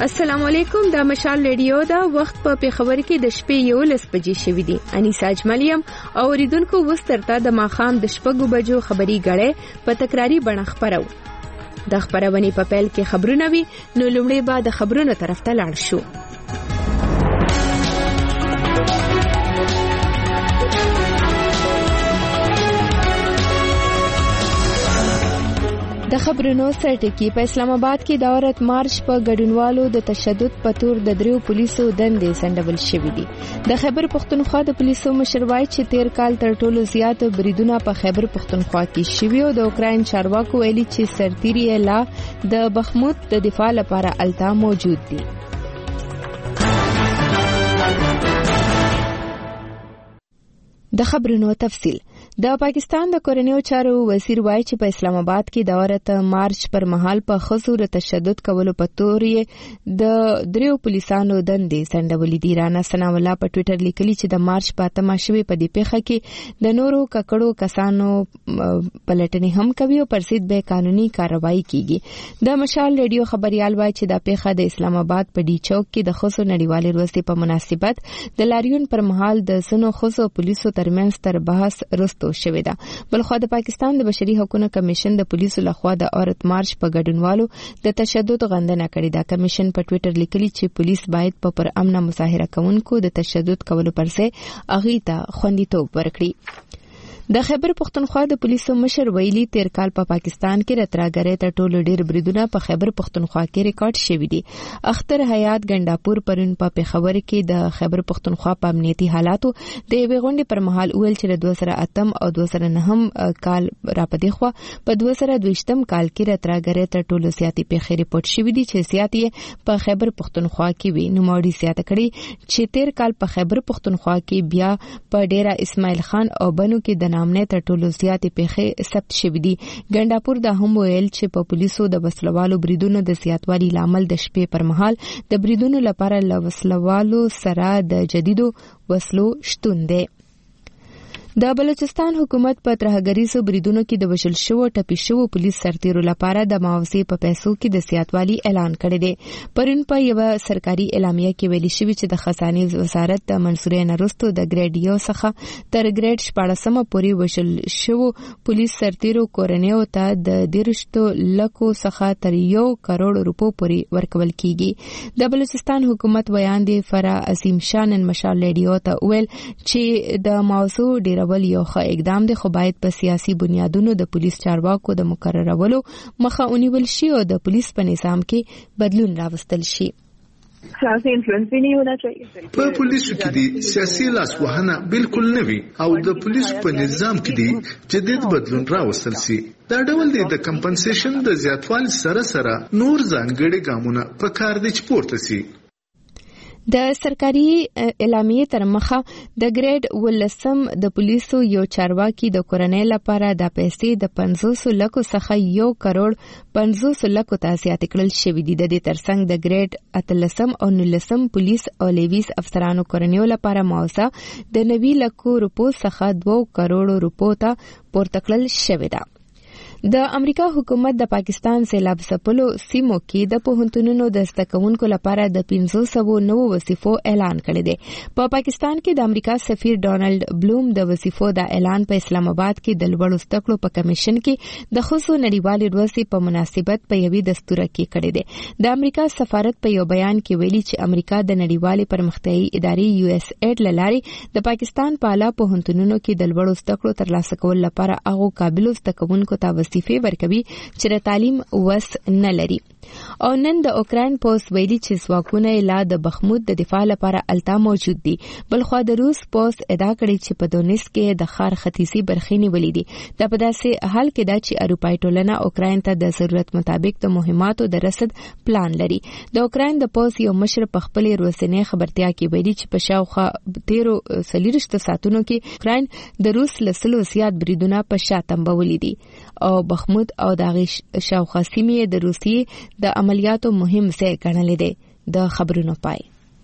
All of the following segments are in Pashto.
السلام علیکم، دا مشال ریډیو دا وخت په پیښور کې د شپې 11 بجې شوې دي. انیسا اجملیم او اوریدونکو وسترته د ماخام د 6 بجو خبري غړې په تکراری بڼه خبرو. د خبرونې په پیل کې خبرونه وي، نو لومړی به د خبرونو طرف ته لاړ شو. د خبرونو سرټکی په اسلام آباد کې د عورت مارچ په ګډونوالو د تشدد په تور د دریو پولیسو دندې سندول شوې دي. د خیبر پښتونخوا د پولیسو مشر وایي چې تیر کال تر ټولو زیات بریدونه په خیبر پښتونخوا کې شوي او د اوکراین چارواکو ویلي چې سرتیري لا د بخمود د دفاع لپاره التا موجود دي. د خبرونو تفصیل. د پاکستان د کورنیو چارو وزیر وایي چې په اسلام آباد کې د عورت مارچ پر مهال په ښځو د تشدد کولو په تور یې د دریو پولیسانو دندې سندولې دي. رانا ثنا الله په ټوئیټر لیکلي چې د مارچ په 8 شوي په دې پیښه کې د نورو ککړو کسانو پلټنې هم کوي او پرسید به قانوني کاروایی کیږي. د مشال ریډیو خبريال وایي چې دا پیښه د اسلام آباد په ډي چوک کې د ښځو نړیوالې ورځې په مناسبت د لاریون پر مهال د سنو ښځو پولیسو ترمنځ تر بحث رستو شوې ده. بلخو د پاکستان د بشري حقوقو کمیشن د پولیسو لخوا د عورت مارچ په ګډونوالو د تشدد غندنه کړې ده. کمیشن په ټوئیټر لیکلي چې پولیس باید په پر امن مظاهره کوونکو د تشدد کولو پرځای اغي ته خوندیتوب ورکړي. د خیبر پښتونخوا د پولیسو مشر ویلي تیر کال په پاکستان کې راتراګرې تر ټولو ډیر بریدونه په خیبر پښتونخوا کې ریکارډ شوي دي. اختر حیات ګنداپور پرون په پیښور کې د خیبر پښتونخوا په امنیتي حالاتو د یوې غونډې پر مهال ویل چې د 2008 او 2009 کال راپدې خو په 2022 کال کې راتراګرې تر ټولو زیاتې پیښې ریپورت شوي دي چې زیاتې په خیبر پښتونخوا کې وي. نو ماډي زیاته کړي چې تیر کال په خیبر پښتونخوا کې بیا په ډیرا اسماعیل خان او بنو کې د نامنه تر ټولو زیاتې پیښې ثبت شوې دي. ګنداپور دا هم ویل چې په پولیسو د وسلوالو بریدونو د زیاتوالي لامل د شپې پر مهال د بریدونو لپاره له وسلوالو سره د جديدو وسلو شتون دی. د بلوچستان حکومت په ترهګریزو بریدونو کې د وشل شو ټپي شو پولیس سرتیرو لپاره د معاوضې په پیسو کې د زیاتوالي اعلان کړی دی. پرون په یو سرکاري اعلامیه کې ویلي شوی چې د خزانه وزارت د منصورې نرستو د ګریډ یو څخه تر ګریډ 14 پورې وشل شو پولیس سرتیرو کورنیو ته د 13 لکو څخه تر 1 کروڑ روپو پورې ورکول کیږي. د بلوچستان حکومت بیان دی فرا عظیم شان مشال ریډیو ته ویل چې د موضوع ډیر یو ښه اقدام دی، خو باید په سیاسي بنیادونو د پولیس چارواکو د مقررولو مخه ونیول شي او د پولیس په نظام کې بدلون راوستل شي. سیاسي انفلوئنس بھی نہیں ہونا چاہیے. په پولیسو کې دي سیاسي لاسوهنه بالکل نه وي او د پولیسو په نظام کې دي جدید بدلون راوستل شي. دا ډول دی د کمپنسیشن د زیاتوالي سره سره نور ځانګړي ګامونه په کار دي چې پورته شي. د سرکاري اعلامیې تر مخه د ګریډ ولسم د پولیسو یو چارواکي د کورنۍ لپاره د پیسې د 500 لکو څخه 1 کروڑ 500 لکو ته زیات کړل شوې دي. د دې ترڅنګ د ګریډ اتلسم او نلسم پولیس او لیویس افسرانو کورنیو لپاره معاوضه د 90 لکو روپو څخه 2 کروڑ روپو ته پورته کړل شوې ده. د امریکا حکومت د پاکستان سیلاب ځپلو سیمو کې د پوهنتونونو د زده کوونکو لپاره د 500 نوو وظیفو اعلان کړی دی. په پاکستان کې د امریکا سفیر ډونالد بلوم د وظیفو د اعلان په اسلام آباد کې د لوړو زده کړو په کمیشن کې د ښځو نړیوالې ورځې په مناسبت په یوې دستوره کې کړی دی. د امریکا سفارت په یو بیان کې ویلي چې امریکا د نړیوالې پرمختیایي ادارې USAID لارې د پاکستان په اعلی پوهنتونونو کې د لوړو زده کړو ترلاسه کول لپاره هغو قابلو زده کوونکو ته وظیفې ورکوي چې د تعلیم وس نه لري. او نن د اوکراین پوس ویلي چې ځواکونه لا د بخمود د دفاع لپاره التا موجود دي. بلخو د روس پوس ادعا کړې چې په دونیسک کې د ښار ختیځي برخې نیولې دي. دا په داسې حال کې ده چې اروپایي ټولنه اوکراین ته د ضرورت مطابق د مهماتو د رسد پلان لري. د اوکراین د پوس یو مشر په خپل ورځنۍ خبرتیا کې ویلي چې په شاوخوا 13 ساعتونو کې اوکراین د روس له 100 زیات بریدونه په شا تنبولي دي او بخمود او د شاوخوا سیمې د روسیې د عملیاتو مهم ځای ګڼلې دی. د خبرونو پای.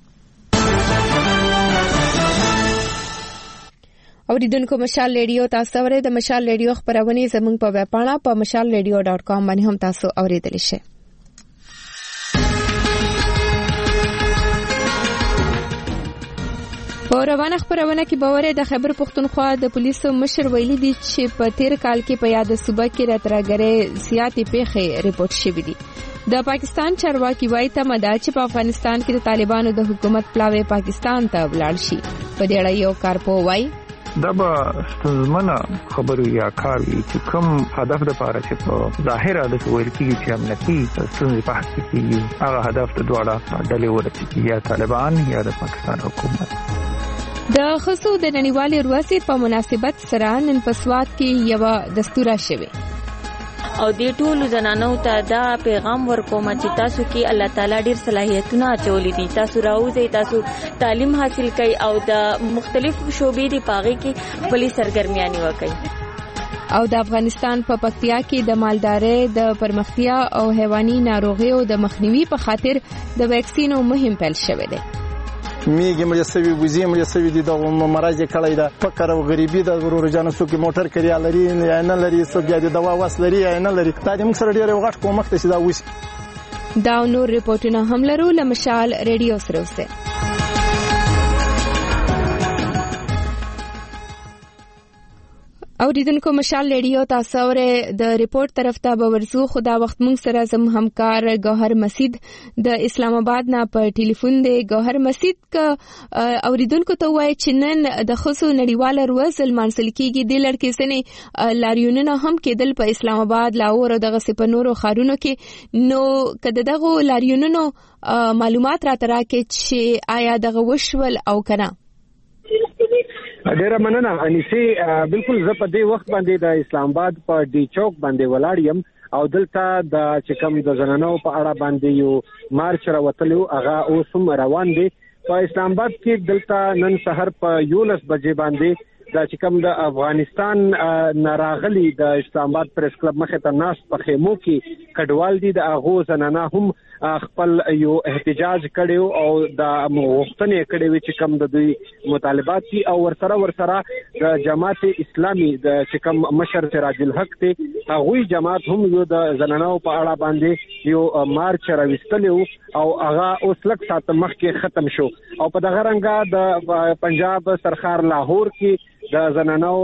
اوریدونکو مشال ریډیو تاسو اورئ. د مشال ریډیو خبرونه زموږ په ویب پاڼه په mashalradio.com باندې هم تاسو اوریدلی شئ. په روانه خبرونه کې باور د خیبر پختونخوا د پولیسو مشر ویلي دي چې په تیر کال کې په یاد صوبه کې راترګره زیاتې پیښې ریپورت شوې دي. د پاکستان چارواکي وایي تمه ده چې په افغانستان کې د طالبانو د حکومت پلاوی پاکستان ته ولاړ شي. په دې اړه یو کارپوه وایي دا به ستونزمنه خبرو یا کار وي چې کوم هدف لپاره چې په ظاهره د ویل کېږي چې امنیتي ستونزې په حق کې هغه هدف د دواړه ډلې ورته یا طالبان یا د پاکستان حکومت. د خصو د نړیوالې ورځې په مناسبت سره نن په سوات کې یو دستور شوی او دې ټولو زنانو ته دا پیغام ورکوم چې تاسو کې الله تعالی ډېر صلاحیتونه اچولې دي. تاسو راوځئ، تاسو تعلیم حاصل کړئ او د مختلفو شوبې دی پاغي کې خپل سرګرمیانې وکړئ. او د افغانستان په پکتیا کې د مالدارۍ د پرمختیا او حیواني ناروغیو د مخنیوي په خاطر د ویکسینو مهم پیل شوی دی. میګه مجسوي وزي مجسوي دي د مرض کړی دا فقر او غریبي د ورور جانو څوک موټر کړی لري نه لري څوک د دوا واس لري نه لري دا د موږ سره ډیر وخت کومک ته دا وښ دا نور ریپورتونه هم لرو لمشال ریډیو سره وسه. اوریدونکو مشال ریډیو تاسو اوره د ریپورت طرف ته به ورسو. خدا وخت مونږ سره زم همکار گوهر مسید د اسلام آباد نه په ټلیفون دی. گوهر مسید ک اوریدونکو ته وایي چې نن د خصو نړیواله ورځ لمانځل کیږي. د لړکې سنې لاریونونه هم کېدل په اسلام آباد، لاهور او دغه سپنورو خارونو کې. نو کده دغه لاریونونو معلومات را تراکې چې آیا دغه وشول او کنه. ډیره مننه انیسي. بالکل زه په دې وخت باندې د اسلام آباد په ډي چوک باندې ولاړ یم او دلته د چکم د زنانو په اړه باندې یو مارچ راوتلو هغه اوس هم روان دي په اسلام آباد کې. دلته نن سحر په 11 بجې باندې د چکم د افغانستان ناراغلي د اسلام آباد پریس کلب مخه ته ناس په خیمو کې کډوال دي. د اغو زنانه هم خپل یو احتجاج کړو او د مغوښتنې کړې چې کوم د دوی مطالبات دي او ورسره د جماعت اسلامي د چې کوم مشر سراج الحق ته هغوی جماعت هم یو د زنانو په اړه باندې یو مارچ راوستلو او هغه اوس لږ ساعت مخکې ختم شو. او په دغه رنګه د پنجاب سرخار لاهور کې د زنانو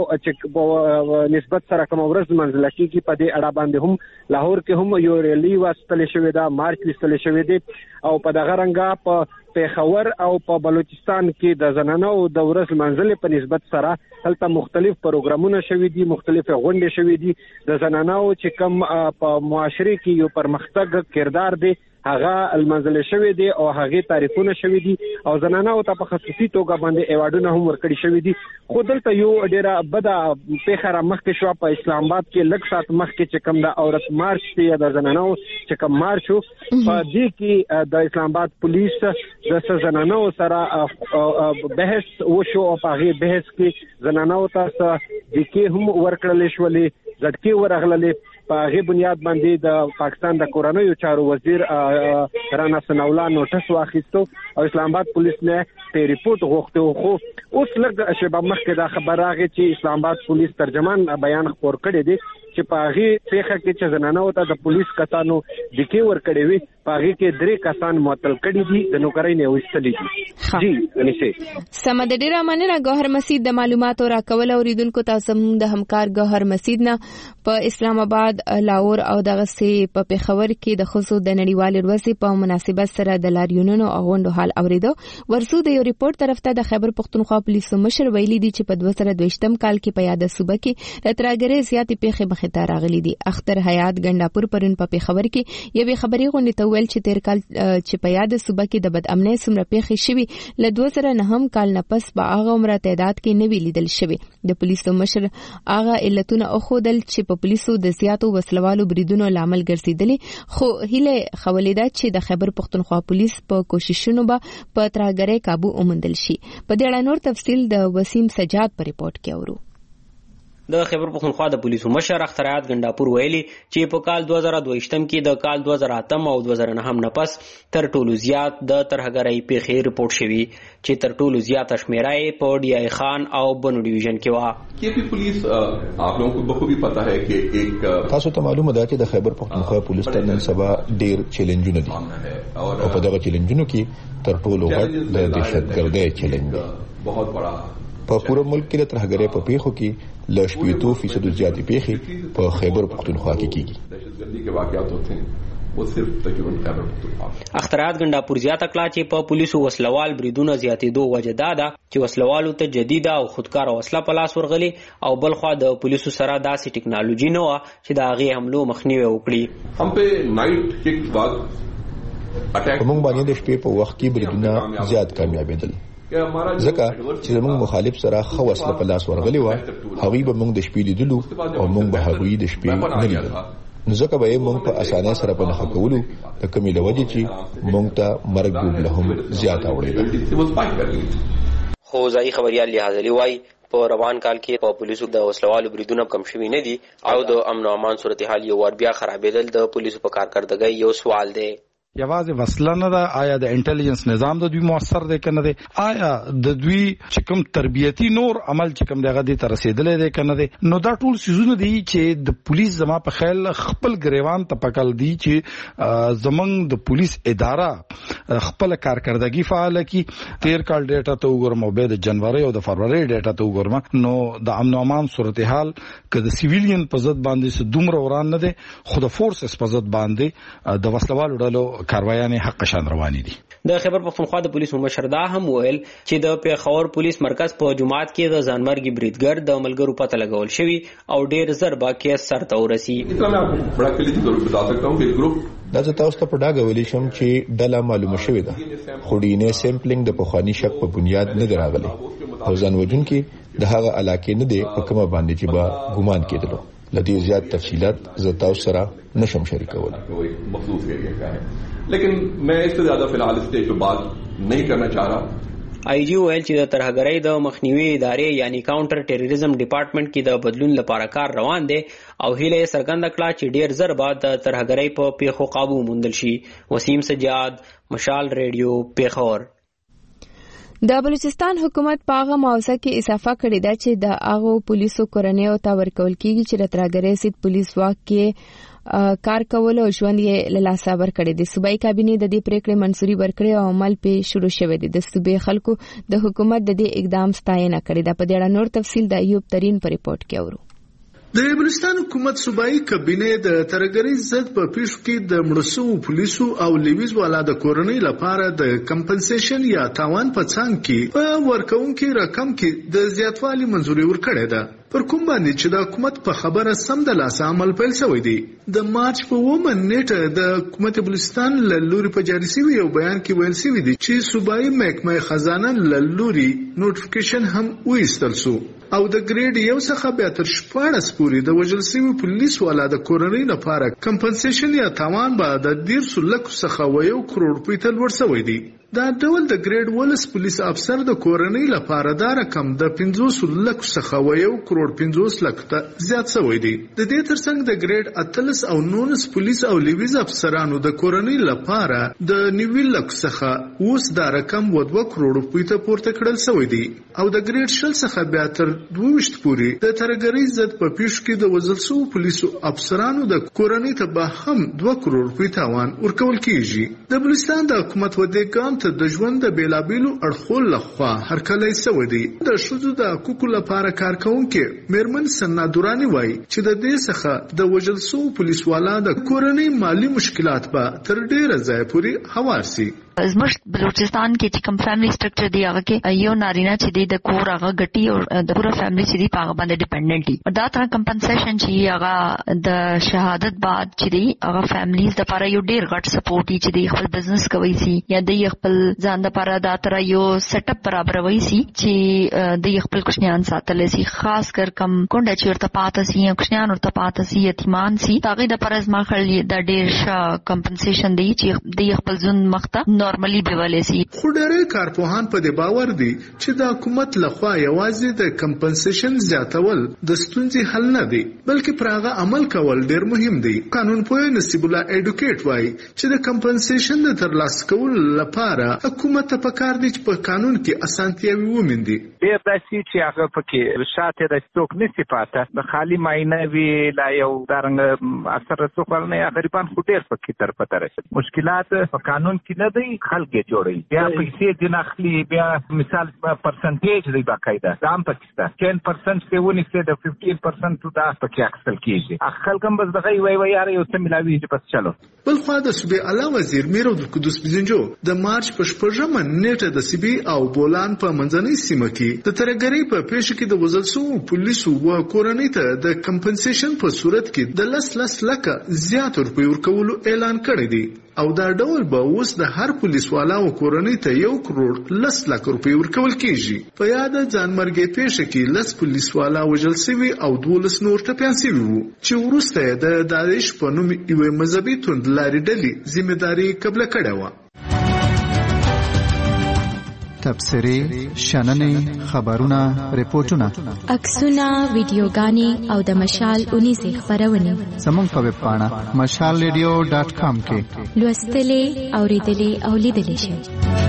چې نسبت سره کوم ورځ منځل کېږي په دې اړه باندې هم لاهور کې هم یو ریلی واستل شوې ده، مارچ واستل شوې ده. او په دغه رنګه په پیښور او په بلوچستان کې د زنانو د ورځ منځل په نسبت سره هلته مختلف پروګرامونه شوي دي، مختلف غونډې شوي دي. د زنانو چې کوم په معاشري کې یو پرمختګ کردار دی هغه المنزل شوی دی او هغه تعریفونه شوی دي او زنانو ته په خصوصي توګه باندې ایوارډونه هم ورکړي شوی دي. خو دلته یو ډیره بده پیښه مخکې شو په اسلام آباد کې لږ ساعت مخکې چې کوم د عورت مارچ دی د زنانو چې کوم مارچ په دې کې د اسلام آباد پولیس د زنانو سره بحث وشو او په هغه بحث کې زنانو ته د کې هم ورکړل شولې ځکه ورغللې. په هغه بنیاد باندې د پاکستان د کورنیو چارو وزیر رانا ثناءالله نوټس واخیستو او اسلام آباد پولیس نه په ریپورت غوښتو. خو اوس لږ شباب مخکې دا خبر راغی چې اسلام آباد پولیس ترجمان بیان خبر کړی دی چې په هغه پیښه کې چې زنانو ته د پولیس کسانو د کې ور کړی وي په هغه کې 3 کسان معطل کړي دي د نوکرۍ نه وستلې دي. جی انیسه سمد ډیره مننه گوهر مسید د معلوماتو راکول. اوریدونکو تاسو د همکار گوهر مسید نه په اسلام آباد، لاهور او دغه سي په پیښور کې د خصو د نړیوالې ورځې په مناسبت سره د لاریونونو او غونډو حال اوریدو. ورسو د یو ریپورت طرف ته د خیبر پختونخوا پولیسو مشر ویلي دي چې په 2022م کال کې په یاد صوبه کې راتراګرې زیاتې پیښې مخې ته راغلي دي. اختر حیات ګنداپور پرون په پیښور کې یوې خبري غونډې ته ویل چې تیر کال چې په یاد صوبه کې د بد امنۍ سمره پیښې شوي ل 2009 کال نه پس په هغه عمره تعداد کې نوی لیدل شوی. د پولیسو مشر هغه علتونه اخودل چې په پولیسو د زیاتو وسلوالو بریدونو لامل ګرځیدلې. خو هله خولې ده چې د خیبر پختونخوا پولیس په کوششونو به په ترهګرۍ قابو اومندل شي. په دې اړه نور تفصیل د وسیم سجاد په ریپورت کې اورو. د خیبر پختونخوا د پولیسو مشر اخترعات ګنداپور ویلي چې په کال 2022 کې د کال 2008 او 2009 نه پس تر ټولو زیات د ترهګرۍ پیښې رپورټ شوي چې تر ټولو زیات شمیره یې په ډی آی خان او بنو ډیویژن کې و. کیپی پولیس آپ لوگوں کو بخوبی پتا ہے کہ ایک تاسو ته معلومه ده چې د خیبر پختونخوا پولیس ته نن سبا ډیر چیلنجونه دي او په دغه چیلنجونو کې تر ټولو غټ د دهشتګردۍ چیلنج دی. بہت بڑا په پوره ملک کې د ترهګرۍ په پیښو کې ل 80% زیاتې پیښې په خیبر پختونخوا کې کیږي. دهشتګردي کې واقعات ہوتے ہیں وہ صرف تقریبا خیبر پختونخوا. اخترعات ګنداپور زیاته کړه چې په پولیسو وسلوال بریدونو زیاتېدو وجه دا ده چې وسلوالو ته جدیده او خودکار وسله په لاس ورغلي او بلخوا د پولیسو سره داسې ټکنالوژي نه وه چې د هغې حملو مخنیوی وکړي. هم په نایټ کې بعد اٹیک موږ باندې د شپې په وخت کې بریدونه زیات کامیابېدل ځکه چې زموږ مخالف سره خو وسله په لاس ورغلي وه. هغوی به موږ د شپې لیدلو او موږ به هغوی د شپې نه لیدل. نو ځکه به یې موږ په اسانۍ سره په نښه کولو د کمې له وجې چې موږ ته مرګ ګوبله هم زیاته اوړېده. خو ځایي خبریال لیاظلي وایي په روان کال کې په پولیسو د وسلوالو بریدونه کم شوي نه دي او د امن او امان صورتحال یو وار بیا خرابېدل د پولیسو په کارکردګۍ یو سوال دی. یوازې وسله نه ده، آیا د انټيليجنس نظام د دوی موثر دی کنه دی، آیا د دوی چې کوم تربیتی نور عمل چې کوم دغه دي تر رسیدلې دی کنه دی. نو دا ټول سيزونه دي چې د پولیس زما په خیال خپل ګریوان ته پکل دي چې زمنګ د پولیس اداره خپل کارکردګي فعال کی. تیر کال ډیټا ته وګورم او به د جنوري او د فروری ډیټا ته وګورم نو د امن او امان صورتحال که د سیویلین په ضد باندې دومره وران نه دي، خو د فورسز په ضد باندې د وسلوالو ډلو کاروایانې حق شان روانې دي. د خیبر پختونخوا د پولیسو مشر دا هم ویل چې د پیښور پولیس مرکز په جمعات کې د ځانمرګي بریدګر د ملګرو پته لګول شوی او ډیر زر با کیس سرته ورسی. دا زه تاسو ته په ډاګه ویلی شم چې ډله معلومه شوې ده، خو ډي ان اے سیمپلینګ د پخواني شک په بنیاد نه دی راغلی او ځان وژونکي د هغه علاقې نه دی په کومه باندې چې به ګمان کېدلو. لدی زیات تفصیلات زه تاسو سره نشم شریکولی. لیکن میں اس سے زیادہ فی الحال اسٹیج پہ بات نہیں کرنا چاہ رہا. آئی جی ویل چې د ترهګرۍ د مخنیوي ادارې یعنی کاونټر ټیرریزم ډپارټمنټ کې د بدلون لپاره کار روان دی او هیله یې څرګنده کړه چې ډیر زر بعد د ترهګرۍ په پیښو قابو موندل شي. وسیم سجاد، مشال ریډیو، پیښور. د بلوچستان حکومت په هغه موضوع کې اضافه کړې ده چې د هغو پولیسو کورنیو ته ورکول کیږي چې د ترهګرۍ ضد پولیس واک کې کار کول او ژوند یې له لاسه ورکړی دی. صوبایي کابینې د دې پریکړې منظوري ورکړې او عمل پې شروع شوی دی. د صوبې خلکو د حکومت د دې اقدام ستاینه کړې ده. په دې اړه نور تفصیل د ایوب ترین په ریپورت کې اورو. د بلوچستان حکومت صوبایي کابینې د ترهګرۍ ضد په پیښو کې د مړو پولیسو او لیویز والا د کورنۍ لپاره د کمپنسیشن یا تاوان په څنګ کې په ورکوونکي رقم کې د زیاتوالي منظوري ورکړې ده. پر کوم باندې چې د حکومت په خبره سم د لاس عمل پیل شوی دی. د مارچ په 9 نیټه د حکومت بلوچستان له لوري په جاري شوی یو بیان کې ویل شوی دی چې صوبایي محکمه خزانه له لوري نوټیفیکیشن هم وایستل شو او د ګریډ یو څخه بیا تر 14 پورې د وژل شوي پولیس والا د کورنۍ لپاره کمپنسیشن یا تاوان به د 1.5 لک څخه 1 کروڑ روپۍ ته لوړ شوی دی. دا ډول د ګریډ ولس پولیس افسر د کورنۍ لپاره دا رقم د 15 لک څخه 1 کروڑ 50 لک ته زیات شوی دی. د دې ترڅنګ د ګریډ 18 او 19 پولیس او لیویز افسرانو د کورنۍ لپاره د 9 لک څخه اوس دا رقم 2 کروڑ روپۍ ته پورته کړل شوی دی او د ګریډ 10 څخه بیا تر 22 پورې د ترهګرۍ ضد په پیښو کې د وژل شوو پولیسو افسرانو د کورنۍ ته به هم 2 کروڑ روپۍ تاوان ورکول کیږي. د بلوچستان د حکومت ودې ګام ته د ژوند د بیلابیلو اړخو لخوا هرکلی شوی دی. د ښځو د حقوقو لپاره کارکوونکې میرمن سنا دوراني وایي چې د دې څخه د وژل شوو پولیسوالا د کورنۍ مالی مشکلات به تر ډیره ځایه پورې هوار شي. زموږ بلوچستان کې چې کوم فیملی سټرکچر دی هغه کې یو نارینه چې دی د کور هغه ګټي او د پوره فیملی چې دی په هغه باندې ډیپندنٹ دي. دا تر کمپنسیشن چې هغه د شهادت بعد چې دی هغه فیملیز د لپاره یو ډیر غټ سپورټ دی چې دی خپل بزنس کوي سي یا د خپل ځان لپاره دا تر یو سیټ اپ برابروي سي چې د خپل کوشنیان ساتل سي، خاص کر کم کونډه چې ورته پاتې سي یا کوشنیان ورته پاتې سي یتیمان سي. هغه د لپاره زما خل د ډیر کمپنسیشن دی چې د خپل ځون مخته نورمالي بیولې سي. خو ډېر کارپوهان په دې باور دي چې د حکومت لخوا یوازې د کمپنسیشن زیاتول د ستونزې حل نه دی، بلکې پر هغه عمل کول ډېر مهم دی. قانون پوه نصیب الله ایډوکیټ وایي چې د کمپنسیشن د ترلاسه کولو لپاره حکومت ته پکار دی چې په قانون کې اسانتیاوي وموندي. ډېر داسې چې هغه پکې شاته د څوک نشي پاته د خالي ماینه وی لا یو دارنګ اثر څوک ولنه غریبان خو ډېر پکې تر پته راشي. مشکلات په قانون کې نه دی، خلک یې جوړي. بیا پیسې د نخلي بیا مثال پرسنټیج دی باقاعده دام پاکستان 10% کې ونیسه د 15% دا پکې اکثر کیږي. خلک هم بس دغه وی یاره یو څه ملاوي چې بس چلو. بل خو د صوبې اعلی وزیر میرو د قدوس بزنجو د مارچ په 14مه نیټه د سیبي او بولان په منځنۍ سیمه کې د ترګری په پیښه کې د وزلسو پولیسو او کورنۍ ته د کمپنسیشن په صورت کې د 10 لک زیات روپۍ ورکولو اعلان کړی دی او دا ډول به اوس د هر پولیس والا او کورنۍ ته 1 کروڑ 10 لک روپۍ ورکول کیږي. په یاد ځانمرګي پیښه کې 10 پولیس والا وژل شوی او 12 نور ټپيان شوی وو چې ورسته د داعش په نوم یو مذهبي توندلاري ډلې ذمہداري قبول کړې و. تبصرې، شننې، خبرونه، ریپورتونه، عکسونه، ویډیوګانې او د مشال 19 خبرونه زموږ په ویب پاڼه mashalradio.com کې لوستلې، اوریدلې او لیدلې شئ.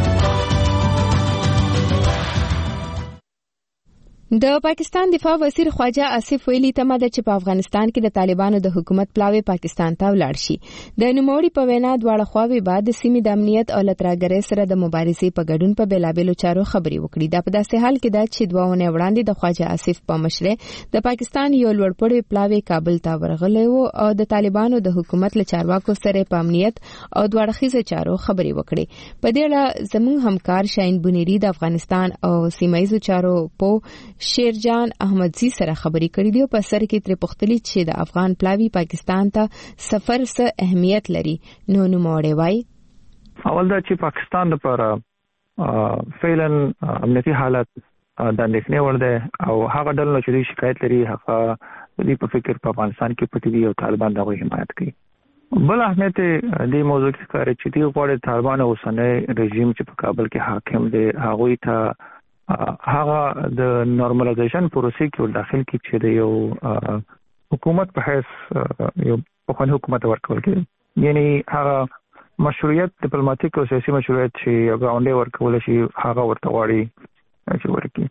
د پاکستان دفاع وزیر خواجه آصف ویلي تمه ده چې په افغانستان کې د طالبانو د حکومت پلاوی پاکستان ته ولاړ شي. د نوموړي په وینا دواړه خواوې بعد د سیمې د امنیت او لتراګرۍ سره د مبارزې په ګډون په بیلابېلو چارو خبرې وکړي. دا په داسې حال کې ده چې 2 ونې وړاندې د خواجه آصف په مشرۍ د پاکستان یو لوړپوړی پلاوی کابل ته ورغلی و او د طالبانو د حکومت له چارواکو سره په امنیت او دواړخیزه چارو خبرې وکړي. په دې اړه زموږ همکار شاهین بنيري د افغانستان او سیمایي چارو په شیرجان احمدزی سره خبرې کړې دي او په سر کې تر پختلی چې د افغان پلاوی پاکستان ته سفر څه اهمیت لري. نو نوموړی وایي اول دا چې پاکستان لپاره فعلا امنیتي حالت د اندېښنې وړ دی او هغه ډول چې شکایت لري هغه د په فکر په افغانستان کې پټ دي او طالبان دغه حمایت کوي. بل اهمیت د موضوع کې کار چې دی غواړي طالبان اوسنۍ رژیم چې په کابل کې حاکم دی هغه ته هغه د نورمالایزیشن پروسې کې داخل کی چې د یو حکومت په حیث یو په حکومت ورکول کی یعنی هغه مشروعیت ډیپلوماټیک او سیاسي مشروعیت چې یو غونډه ورکول شي هغه ورته واړي چې ورکی.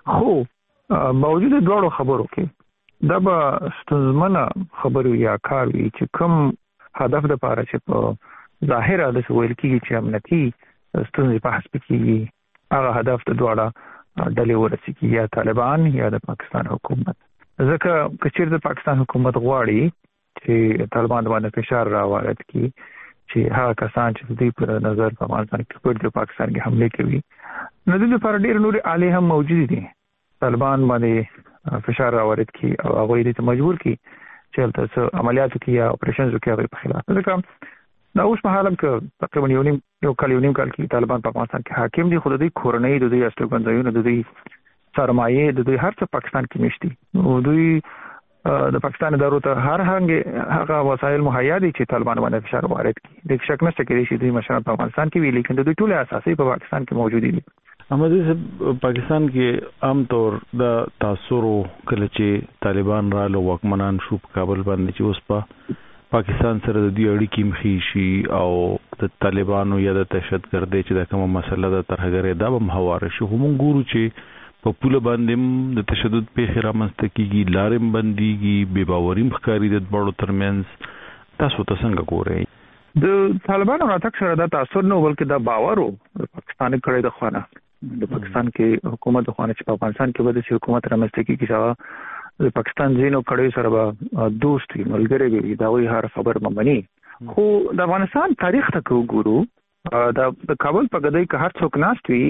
خو موجوده دوړو خبرو کې دا به ستونزمنه خبرو یا کار وي چې کوم هدف د پاره چې په ظاهره د ویل کېږي چې امنیتي ستونزې په حساب کې هغه هدف د دوړه ډلې ورسېږي یا طالبان یا د پاکستان حکومت. ځکه کچیر د پاکستان حکومت غواړي چې طالبان باندې فشار راوړي چې هغه کسان چې د پر نظر په افغانستان کې پر د پاکستان کې حمله کوي نو د لپاره ډېر نور عالی هم موجود دي. طالبان باندې فشار راوړي او هغه دې مجبور کی چې تاسو عملیاتو کې یا اپریشنز کې په خلاف. ځکه دا اوس په حالم کې تقریبا یو کال کې طالبان په افغانستان کې حاکم دي. خو د دې کورنۍ د دې استوګنځایونو د دې سرمایه د دې هر څه پاکستان کې نشته. نو دوی د پاکستان ادارو ته هغه وسایل مهیا دي چې طالبان باندې فشار وارد کړي. د شک نشته چې دوی مشران په افغانستان کې وی لیکن د دوی ټول اساسي په پاکستان کې موجود دي. احمد صاحب پاکستان کې عام طور د تاثیر کله چې طالبان را له واکمنان شو په کابل باندې چې اوس په پاکستان سره د دې اړیکې مخې شي او د طالبانو یا د دهشتګردۍ چې د کومه مسله د ترهګرۍ دا به هواره شي. خو موږ ګورو چې په پوله باندې د تشدد پیښې رامنځته کیږي، لارې بنديږي، بې باوري ښکاري د دواړو ترمنځ. تاسو ته څنګه ګورئ؟ د طالبانو راتګ سره دا تاثیر نه بلکې دا باور د پاکستان کړي د خوانه د پاکستان کې حکومت د خوانه چې په افغانستان کې به د حکومت رامنځته کیږي د پاکستان ځینو کړي سره به دوستي ملګری وي دا وی هر خبر ممني. خو د افغانستان تاریخ ته وګورو د کابل په ګدای کې هر څوک ناست وي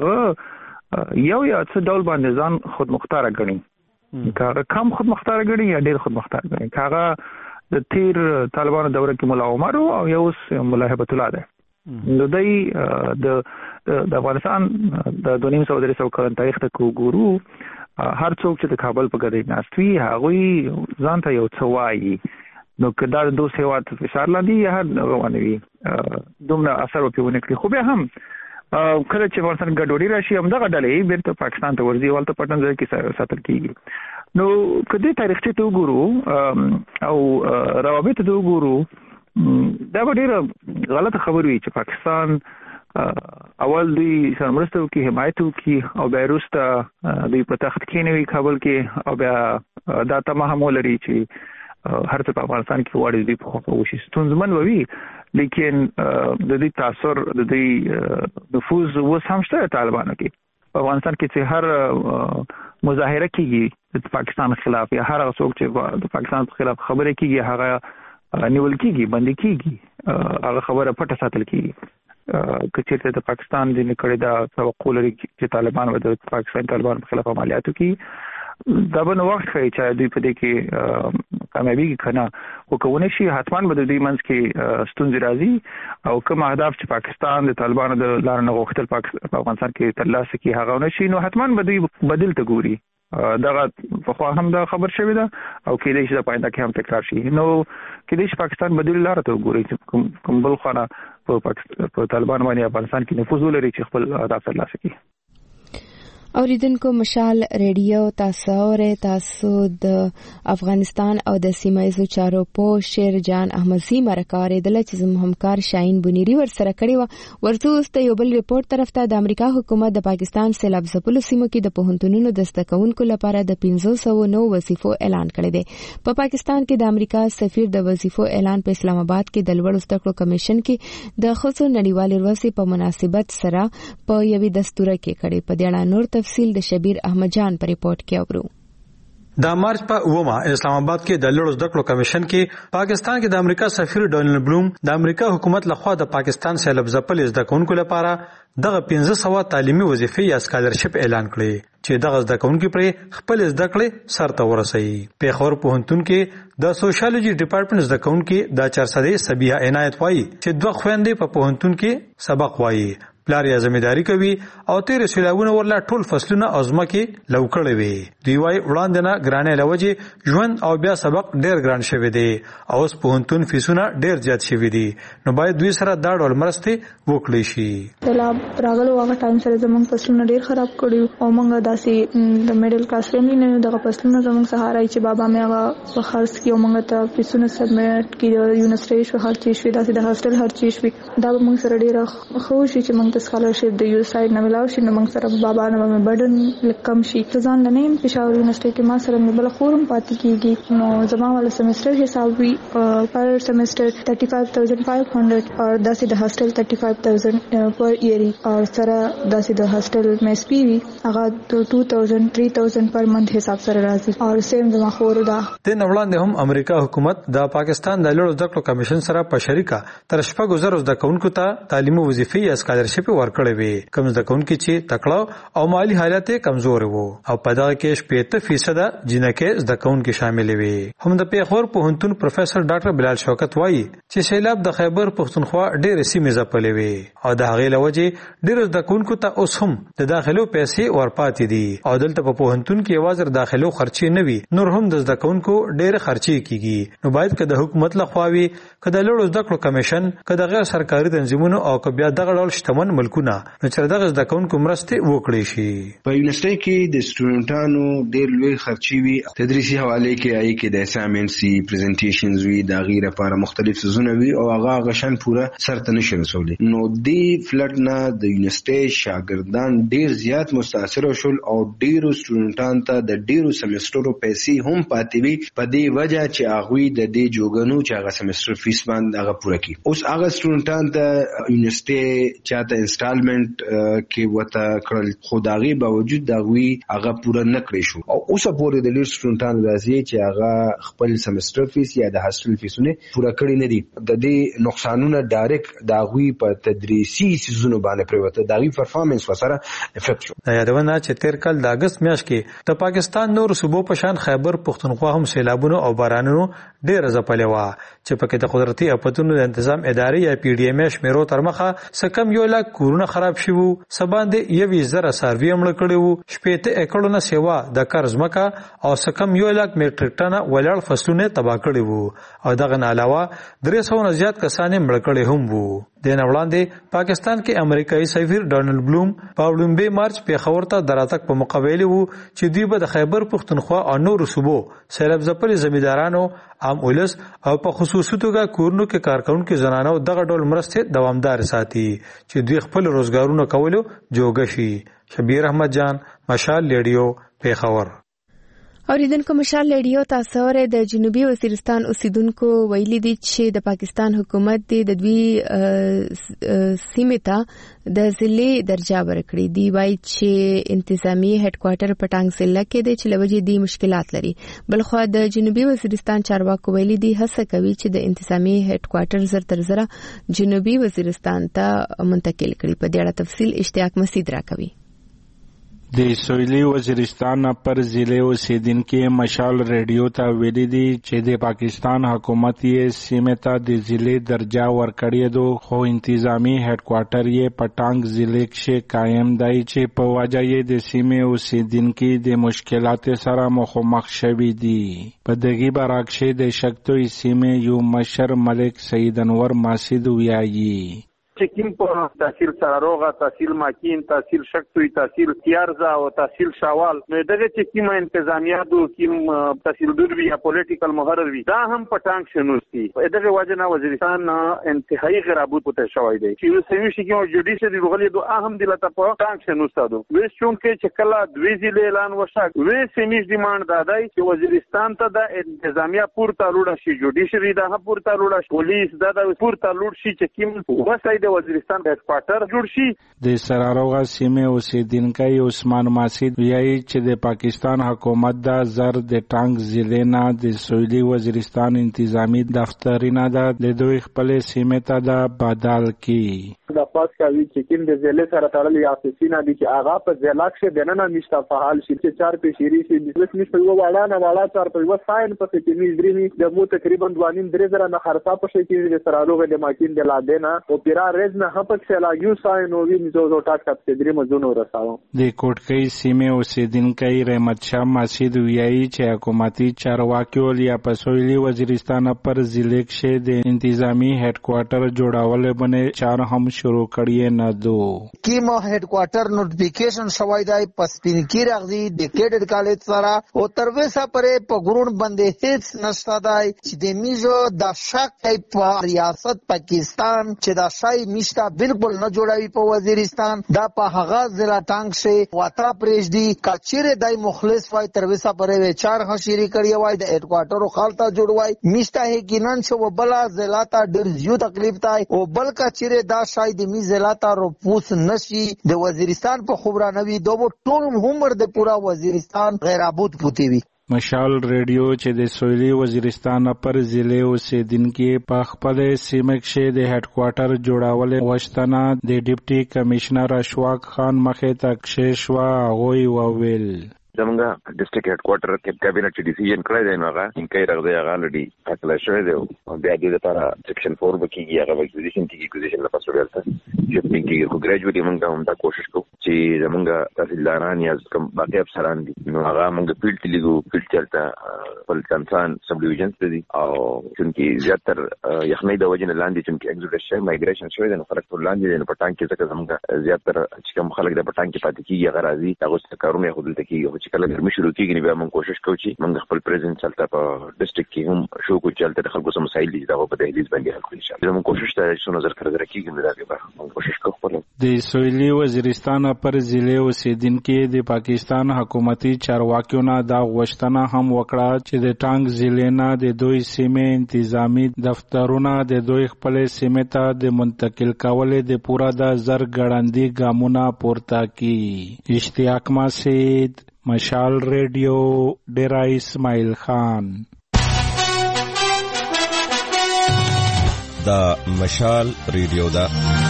هغه یو یا څه ډول باندې ځان خود مختار غني. کاغه کم خود مختار غني یا ډیر خود مختار غني. کاغه د تیر طالبانو دوره کې مولا عمر او یو مولا هبت الله ده. نو دای د افغانستان د 2.5 کال تاریخ ته وګورو هر څوک چې د کابل په ګدای ناست وي هغه ځان ته یو څه وایي نو کدا د دوه هیواد فشار لاندې یا روانوي دومره اثر وکړي کړی خو به هم کله چې ورسره ګډوډي راشي هم دغه ډلې بیرته پاکستان ته ورځي ولته پټن ځای کې ساتل کیږي نو کدی تاریخ ته وګورو او روابط ته وګورو دا ډېر غلط خبر وی چې پاکستان اول دوی سرمرستو کې حمایت وکي او بیا وروسته دوی په تخت کې نوي کابل کې او بیا دا تمام لري چې هر څه په افغانستان کې وړي دي په خو وشي ستونزمن وي لیکن د دې تاثیر د دې نفوذ وسامشته طالبانو کې په افغانستان کې چې هر مظاهره کیږي د پاکستان خلاف یا هر څوک چې د پاکستان خلاف خبره کوي هغه نیول کیږي باندې کیږي هغه خبره پټه ساتل کیږي کچېرته د پاکستان د نکړې دا توقع لري چې طالبان د پاکستان طالبان په خلاف عملیاتو کې دا به نو وخت کوي چې دوی په دې کې کامیابی کنه او کوونه شي حتمان به دوی منځ کې ستونزې راځي او کوم اهداف چې پاکستان د طالبانو د لار نه غوښتل په افغانستان کې ترلاسه کی هغه نشي نو حتمان به دوی بدل ته ګوري دغه په خو هم دا خبر شوی دا او کې دې چې د پاینده کې هم تکرار شي نو کې دې چې پاکستان بدل لار ته ګوري چې کوم بل خانه په طالبان باندې افغانستان کې نفوذ ولري چې خپل اهداف ترلاسه کړي اوریدونکو مشال ریډیو تاسو د افغانستان او د سیمایي چارو په شیر جان احمدزي مرکارې د لچزم همکار شاهین بنيري ور سره کړی و ورته یو بل ریپورت طرف ته د امریکا حکومت د پاکستان سیلاب ځپلو سیمو کې د پوهنتونونو د زدهکونکو لپاره د 1509 وظیفو اعلان کړی دی په پاکستان کې د امریکا سفیر د وظیفو اعلان په اسلام آباد کې د لوړ زده کړو کمیشن کې د خصوصي نړیوال ورځې په مناسبت سره په یوې دستور کې کړی په دې اړه نور تفصیل د شبیر احمد جان په ریپورت کې اورو د مارچ په ومه اسلام آباد کې د لوړ زده کړو کمیشن کې پاکستان کې د امریکا سفیر ډونلډ بلوم د امریکا حکومت لخوا د پاکستان سیلاب ځپل زدهکونکو لپاره دغه 1500 تعلیمي وظیفې یا سکالرشپ اعلان کړي چې دغه زدهکونکو پر خپل زده کړې سرته ورسوي پیښور پوهنتون کې د سوشالوجي ډپارټمنټ زدهکونکو د 400 سبیه عنایت وایي چې دوه خويندې په پوهنتون کې سبق وایي پلار یې ځمېداري کوي او تیر سیلابونه ورلا ټول فصلونه ازمکه لوکړې وي دوی وايي وړاندې نه ګرانې لوجه ژوند او بیا سبق ډېر ګران شوی دی او اوس پوهنتون فیسونه ډېر زیات شوی دي نو باید دوی سره دا ډول مرسته وکړي شي سیلاب راغلو هغه ټایم سره زموږ فصلونه ډېر خراب کړي او موږ داسې د میډل کلاس فیملی نه دغه فصلونه زموږ سهارا چې بابا مې هغه په خرڅ کې موږ ته فیسونه سبمیټ کړي یونیورسيټي شو هر چیز شوی داسې د هاستل هر چیز شوی دا موږ سره ډېر خوشي چې موږ د سکالرشپ د یو سایډ نه ملاو شي نو موږ سره بابا نه مې برډن کم شي ځان لنیم پېښور یونیورسيټي کې ما سره مې بل خورم پاتې کیږي نو زما ول سمستر حساب وی پر سمستر 35500 اور داسې د هاستل 35000 پر ایئر اور سره داسې د هاستل مې سپی وی هغه 2000 3000 پر منث حساب سره راځي اور سیم زما خور دا د نوړاندې هم امریکا حکومت د پاکستان د لوړ زده کړو کمیشن سره په شریکه تر شپږ گزر زده کوونکو ته تعلیمي وظیفې یا سکالرشپ ورکړې وي کوم زده کوونکو چې تکړه او مالی حالت کمزور وو او په دغه کې 70% جنکه زده کوونکو شامل وي هم د پیښور پوهنتون پروفیسور ډاکټر بلال شوکت وایي چې سیلاب د خیبر پښتونخوا ډېر سیمې ځپلې وي او د هغې لوجه ډېر زده کوونکو ته اوس هم د داخلو پیسې ورپاتې دي او دلته په پوهنتون کې یوازې داخلو خرچې نه وي نور هم د زده کوونکو ډېر خرچې کیږي نو باید که د حکومت لخوا وي که د لوړ زده کړو کمیشن که د غیر سرکاري تنظیمونو او که بیا دغه ډول شتمن ملکونه نو چې دغه زده کوونکو مرسته وکړي شي په یونیورسيټي کې د سټوډنټانو ډېر لوی خرچي وي تدریسي حواله کې آی کې د اسایمنټس پریزنټیشنز وي د غیر لپاره مختلف سيزونه وي او هغه غشن پوره سرته نشي رسولي نو دی فلټ نه د یونیورسيټي شاګردان ډېر زیات متاثر شول او ډېرو سټوډنټانو ته د ډېرو سمسترو پیسې هم پاتې وي په دې وجه چې هغه د دې جوګنو چې هغه سمستر فیس باندې هغه پوره کړي اوس هغه سټوډنټان ته یونیورسيټي چاته انسټالمنٹ کې وته کړل خدایي باوجود دغوی هغه پوره نه کړی شو او اوس پورې د لیر سټوډنټانو راځي چې هغه خپل سمستر فیس یا د هاستل فیسونه پوره کړی نه دي د دې نقصانونه ډایرکټ دغوی په تدریسي سيزونو باندې پروته دغوی پرفارمنس وسره افیکټ شو دا یادونه چې تیر کال د اگست میاشت کې د پاکستان نور صوبو په شان خیبر پښتونخوا هم سیلابونو او بارانونو ډېر ځپلې و چې پکې د قدرتي اپتونو د تنظیم ادارې یا پی ډی ایم شمیرو تر مخه سکم 1 کورونه خراب شوي سباندې 1,000 سروي عمل کړي 70 ایکړونه سیوا د قرض مکا او سکم 1 لک میټریک ټن ولاړ فصلونه تباہ کړي وو او دغه علاوه 300 نه زیات کسان مړ کړي هم وو د نوړاندې پاکستان کې امریکایي سفیر ډونالد بلوم په لومبي مارچ په خبر ته دراتک په مقابله وو چې دوی به د خیبر پختونخوا او نور صوبو سیلاب ځپلي زمیندارانو عام ولس او په خصوصي توګه کورونو کې کارکونکو زنانو دغه ډول مرسته دوامدار ساتي چې دوی خپل روزګارونه کولو جوګه شي. شبیر احمد جان، مشال ریډیو، پیښور. اوریدونکو مشال ریډیو تاسو ورې د جنوبي وزیرستان اوسیدونکو ویلي دي چې د پاکستان حکومت د دوی سیمې ته د ضلع درجه ورکړي دی. وایي چې انتظامی هډ کوارټر په ټانګ ضلع کې دی چې لوجې دي مشکلات لري. بلخو د جنوبي وزیرستان چارواکو ویلي دي هڅه کوي چې د انتظامی هډ کوارټر زر تر زره جنوبي وزیرستان ته منتقل کړي. په دې اړه تفصیل اشتیاق مسعود راکوي. د سویلی وزیرستان پر ضلع اوسیدونکو مشال ریډیو ته ویلي دي چې د پاکستان حکومت یې سیمه ته د ضلع درجه ورکړی دو خو انتظامی هډ کوارټر یې پټانګ ضلع کې قائم دی چې په وجه یې د سیمه اوسیدونکو د مشکلات سره مخامخ شوي دي. په دغه برعکس د شکتوی سیمه یو مشر ملک سید انور ماسید ویایي چکیم په تحصیل سراروغه، تحصیل ماکین، تحصیل شکتوی، تحصیل تیارزا او تحصیل شاوال نو دغه چکیم انتظامیه دو کیم تحصیل دوی یا پولیټیکل مقرر وي دا هم پټانګ شنوستي. دغه وجنه وزیرستان انتهایی غرابت پته شوی دی چې سوي شي کې جوډیشري رغلي دو اهم دلته په پټانګ شنوستادو ویس چون کې چکلا دوی ضلع اعلان وشک وې سیمیش ډیماند دادای چې وزیرستان ته د انتظامیه پورته لوړ شي، جوډیشري دا پورته لوړ شي، پولیس دا پورته لوړ شي چې کیم وسای وزیرستان د هډکوارټر جوړ شي. د سراروغه سیمه اوسیدونکو عثمان ماسید ویایي چې د پاکستان حکومت دا زر د ټانګ ضلع نه د سویلی وزیرستان انتظامی دفترینه د دوی خپل سیمه ته دا بدل کی. د پاس کوي چې کین د ضلع سره تړلې افیسینه دي چې هغه په ضلع کې دننه نشته فعال شي چې 4 پیشيري شي د اسمش په وړاندې نه والا 4 په وساین په کې نږدې د مو تقریبا 2.5 نه خرڅه په شي کې د سراروغه د ماکین د لادنه او پیرا رزنه هپک سلا یو ساين او وین زو ټاټ کپ درې مزونو رساو. د کوټکۍ سیمه اوسیدونکو رحمت شاه ماسید ویایي چې حکومتي چارواکي یا په سویلي وزیرستان پر ضلع کې د انتظامی هډ کوارټر جوړول باندې چار هم شروع کړی نه دو. کیمو هډ کوارټر نوټیفیکیشن شوی دی پس پینکی راغلی د کېډر کالج سره او ترویسا پرې په ګورون باندې هیڅ نشته دی چې د میزو د شک ټایپ ریاست پاکستان چې دا شای میشته بالکل نه جوړوي په وزیرستان دا په هغه ضلع ټانګ شي واتا پریش دی کچره دای مخلص وای ترویسا پرې چار خشيري کړی وای د هډ کوارټر خالتا جوړوي میشته هي کینن شو بلا ضلع تا ډیر زیو تکلیف تای او بل کچره دا شای د می ضلع تا رو پوس نشي د وزیرستان په خبرانوي دوه ټول عمر د پورا وزیرستان غیر ابود پوتی وي. مشال ریډیو چې د سویلی وزیرستان پر ضلع اوسیدونکو په خپل سیمه کې د هډ کوارټر جوړول وشتنه د ډیپټي کمشنر اشواق خان مخې ته کښېښوا. هغوی وویل زمونږ ډسټریکټ هډ کوارټر کې کابینټ ډیسیژن کړی دی نو هغه انکای راغلی هغه لري اکلا شوی دی او بیا د لپاره سیکشن 4 بکیږي هغه اکوزیشن کیږي اکوزیشن لپاره سوال ته چې پینګي خو ګریجویټي موږ هم دا کوشش کوو چې زمونږ تحصیلداران یا کوم باقي افسران دي نو هغه موږ فیلډ لیګو فیلډ چلته خپل کنسان سب ډیویژنز دي او چې زیاتر یخنۍ د وجه نه لاندې چې ایگزیکټیو شي مایګریشن شوی دی نو خلک ټول لاندې نه پټان کې ځکه زمونږ زیاتر چې کوم خلک د پټان کې پاتې کیږي هغه راځي هغه څه کارونه خو دلته کیږي چې کله ګرمي شروع کیږي بیا موږ کوشش کوو چې موږ خپل پریزنس چلته په ډسټریکټ کې هم شو کو چلته د خلکو سم مسایل دي دا په دهلیز باندې حل کړو ان شاء الله موږ کوشش ته چې نظر کړو کیږي دا به موږ کوشش کوو. د سویلی وزیرستان پر ضلع اوسیدونکو د پاکستان حکومتي چارواکیو نه دا غوښتنه هم وکړه چې د ټانګ ضلع نه د دوی سیمه انتظامی دفترونه د دوی خپل سیمه ته د منتقل کول د پورا د زر ګړندې ګامونه پورته کی. اشتیاق مسعود، مشال ریډیو، ډیرا اسماعیل خان. دا مشال ریډیو دا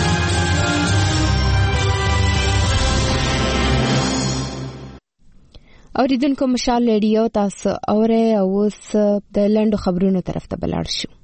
اوریدونکو مشال ریډیو تاسو اوره اوس د لندو خبرونو طرف ته بلاړ شو.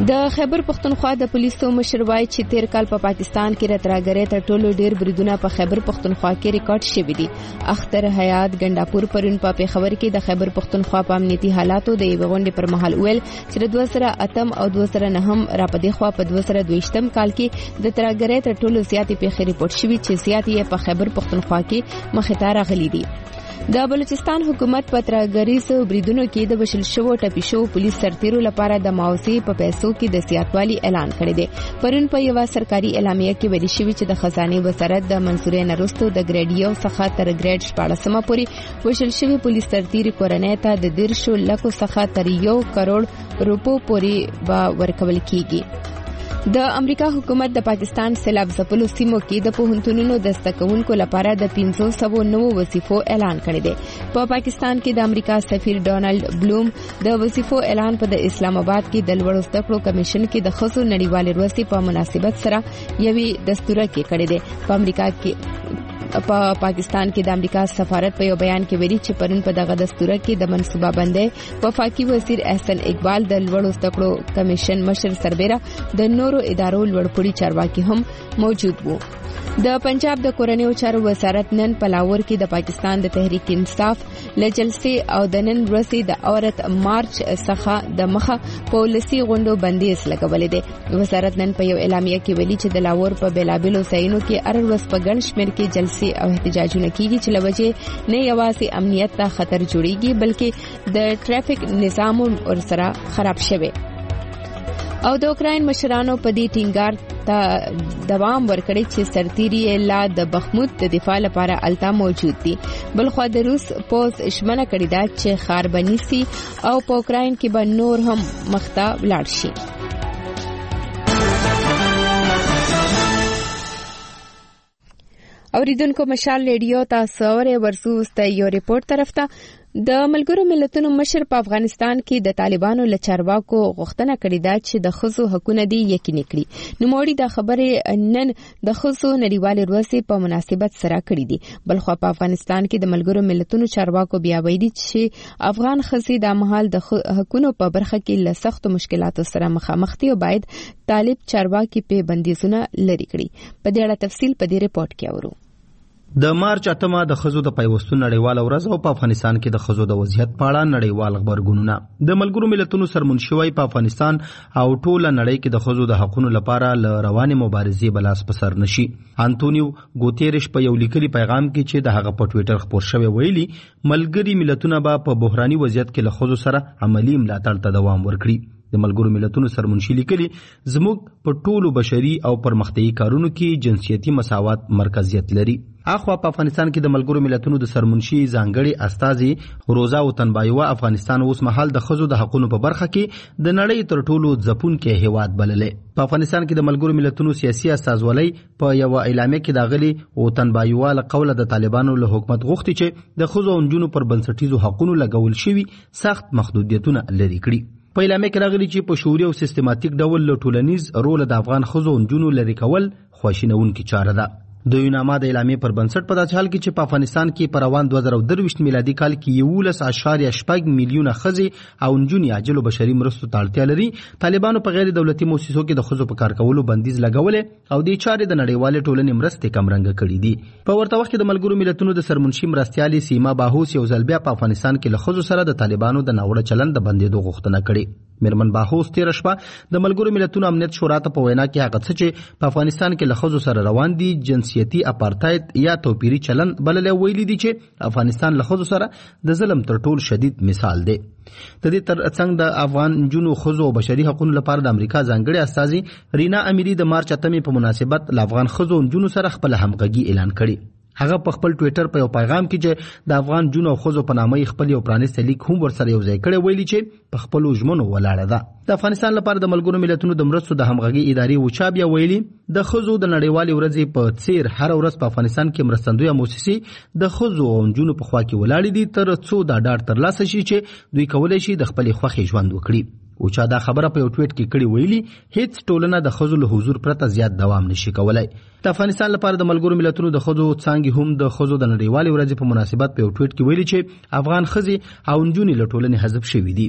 د خیبر پختونخوا د پولیسو مشر وایي چې تیر کال په پاکستان کې راتراګرې تر ټولو ډیر بریدونه په خیبر پختونخوا کې ریکارډ شوي دي. اختر حیات ګنداپور پرون په پیښور کې د خیبر پختونخوا په امنیتي حالاتو د یوې غونډې پر مهال ویل چې 2008 او 2009 را پدې خوا په 2022 کال کې د تراګرې تر ټولو زیاتې پیښې ریپورت شوي چې زیاتې په خیبر پختونخوا کې مخې ته راغلي دي. د بلوچستان حکومت په تراګریز بریدونو کې د وشل شوو ټپي شوو پولیس سرتیرو لپاره د معاوضې په پیسو کې د زیاتوالي اعلان کړی دی. پرون په یو سرکاري اعلامیه کې ویل شوی چې د خزانه وزارت د منصورې نرستو د ګریډ 1 څخه تر ګریډ 14 پورې وشل شوی پولیس سرتیري کورنۍ ته د 1.5 لک څخه تر 1 کروڑ روپو پورې به ورکول کیږي. د امریکا حکومت د پاکستان سیلاب ځپلو سیمو کې د پوهنتونونو د زده کوونکو لپاره د 500 نوو وظیفو اعلان کړی دی. په پاکستان کې د امریکا سفیر ډونالد بلوم د وظیفو اعلان په د اسلام آباد کې د لوړو زده کړو کمیشن کې د ښځو نړیوالې ورځې په مناسبت سره یوې دستوره کې کړی دی. په امریکا کې په پاکستان کې د امریکا سفارت په یو بیان کې ویلي چې پرون په دغه دستوره کې د منصوبه بندۍ وفاقي وزیر احسن اقبال د لوړو زده کړو کمیشن مشر سربیره د نورو ادارو لوړپوړي چارواکي هم موجود وو. د پنجاب د کورنیو چارو وزارت نن په لاهور کې د پاکستان د تحریک انصاف لجلسې او د نن ورځې د عورت مارچ څخه د مخه پالیسي غونډو بندیز لګولې ده. وزارت نن په یو اعلامیه کې ویلي چې د لاهور په بیلابیلو ځایونو کې هر ورځ په ګڼ شمېر کې جلسې او احتجاجونه کیږي چې لوجه نه یوازې امنیت ته خطر جوړیږي بلکې د ټرافیک نظام ورسره خراب شوی. او د اوکراین مشرانو په دې ټینګار ته دوام ورکړي چې سرتیري لا د بخمود د دفاع لپاره التا موجود دي. بلخو د روس پوز اشمنه کړی دا چې خار بنيسي او په اوکراین کې به نور هم مخته ولاړ شي. اوریدونکو مشال ریډیو تاسو ورسو ست یو ریپورت طرف ته د ملګرو ملتونو مشر په افغانستان کې د طالبانو له چارواکو غوښتنه کړې ده چې د ښځو حقوقونه دي یقیني کړي. نوموړي د خبرې نن د ښځو نړیوالې ورځې په مناسبت سره کړې دي. بلخو په افغانستان کې د ملګرو ملتونو چارواکو بیا ویلي چې افغان ښځې د مهال د حقوقو په برخه کې له سختو مشکلاتو سره مخامخ دي او باید طالب چارواکي په بندیزونه لري کړي. په دې اړه تفصیل په دې ریپورت کې اورو. د مارچ 8 د خزو د پیوستون نړیواله ورځ او په افغانستان کې د خزو د وضعیت په اړه نړیوال خبرګونونه د ملګرو ملتونو سرمنشي په افغانستان او ټوله نړۍ کې د خزو د حقوقو لپاره ل روانې مبارزې بلاس پسر نشي. انټونیو ګوتيرش په یو لیکلي پیغام کې چې د هغه په ټوئیټر خبر شوی ویلي ملګری ملتونه په بحراني وضعیت کې له خزو سره عملی ملاتړ ته دوام ورکړي. د ملګرو ملتونو سرمنشي لیکلي زموږ په ټولو بشري او پرمختیایي کارونو کې جنسیتي مساوات مرکزیت لري. اخوا په افغانستان کې د ملګرو ملتونو د سرمنشي ځانګړي استاذي روزا وطنبایوا افغانستان اوس مهال د خزو د حقوقو په برخه کې د نړۍ تر ټولو ځپونکو هیواد بللې. په افغانستان کې د ملګرو ملتونو سیاسي استازولۍ په یو اعلامیه کې داغلي وطنبایوا له قوله د طالبانو له حکومت غوښتي چې د خزو او نجونو پر بنسټیزو حقوقو لګول شوی سخت محدودیتونه لري کړي. په اعلامیه کې راغلي چې په شعوري او سیستماتیک ډول له ټولنیز رول د افغان خزو او نجونو لري کول خواشینونکې چاره ده. د یوناما د اعلامیې پر بنسټ په داسې حال کې چې په افغانستان کې په روان 2023 میلادي کال کې 11.8 میلیونه ښځې او نجونې عاجل بشري مرستو ته اړتیا لري. طالبانو په غیر دولتي مؤسسو کې د ښځو په کار کولو بندیز لګولې او د چارې د نړیوالې ټولنې مرستې کمرنګ کړې دي. په ورته وخت کې د ملګرو ملتونو د سرمنشي مرستيالي سیما باهوس یو ځل بیا په افغانستان کې له ښځو سره د طالبانو د ناوړه چلند د بندیدو غوښتنه کړې. میرمن باهوس تیر شپه د ملګرو ملتونو امنیت شورا ته په وینا کې هغه څه چې په افغانستان کې له ښځو سره روان دي جنسیتي اپارتاید یا توپیری چلند بللې ویلي دي چې افغانستان له ښځو سره د ظلم تر ټولو شدید مثال دی. د دې ترڅنګ د افغان جنو خزو او بشري حقوقو لپاره د امریکا ځانګړي استاذي رینا امیری د مارچ 8 په مناسبت ل افغان خزو او جنو سره خپل همغږي اعلان کړي. هغه په خپل ټوئیټر په یو پیغام کې چې د افغان جنو او خزو په نامه خپل یو پرانیسته لیک هم ورسره یو ځای کړی ویلي چې په خپل ژمنو ولاړه ده. د افغانستان لپاره د ملګرو ملتونو د مرستو د همغږي ادارې وچاب یا ویلي د خزو د نړیوالې ورځې په څیر هر ورځ په افغانستان کې مرستندوی مؤسسې د خزو او جنو په خوا کې ولاړې دي تر څو دا ډاډ ترلاسه شي چې دوی کولای شي د خپل خوښي ژوند وکړي. او چا دا خبره په یو ټویټ کې کړي ویلي هیڅ ټولنه د خزو له حضور پرته زیات دوام نشي کولای. د افغانستان لپاره د ملګرو ملتونو د خزو څنګه هم د خزو د نړیوالې ورځې په مناسبت په یو ټویټ کې ویلي چې افغان خزي او نجونې له ټولنې حذف شوي دي.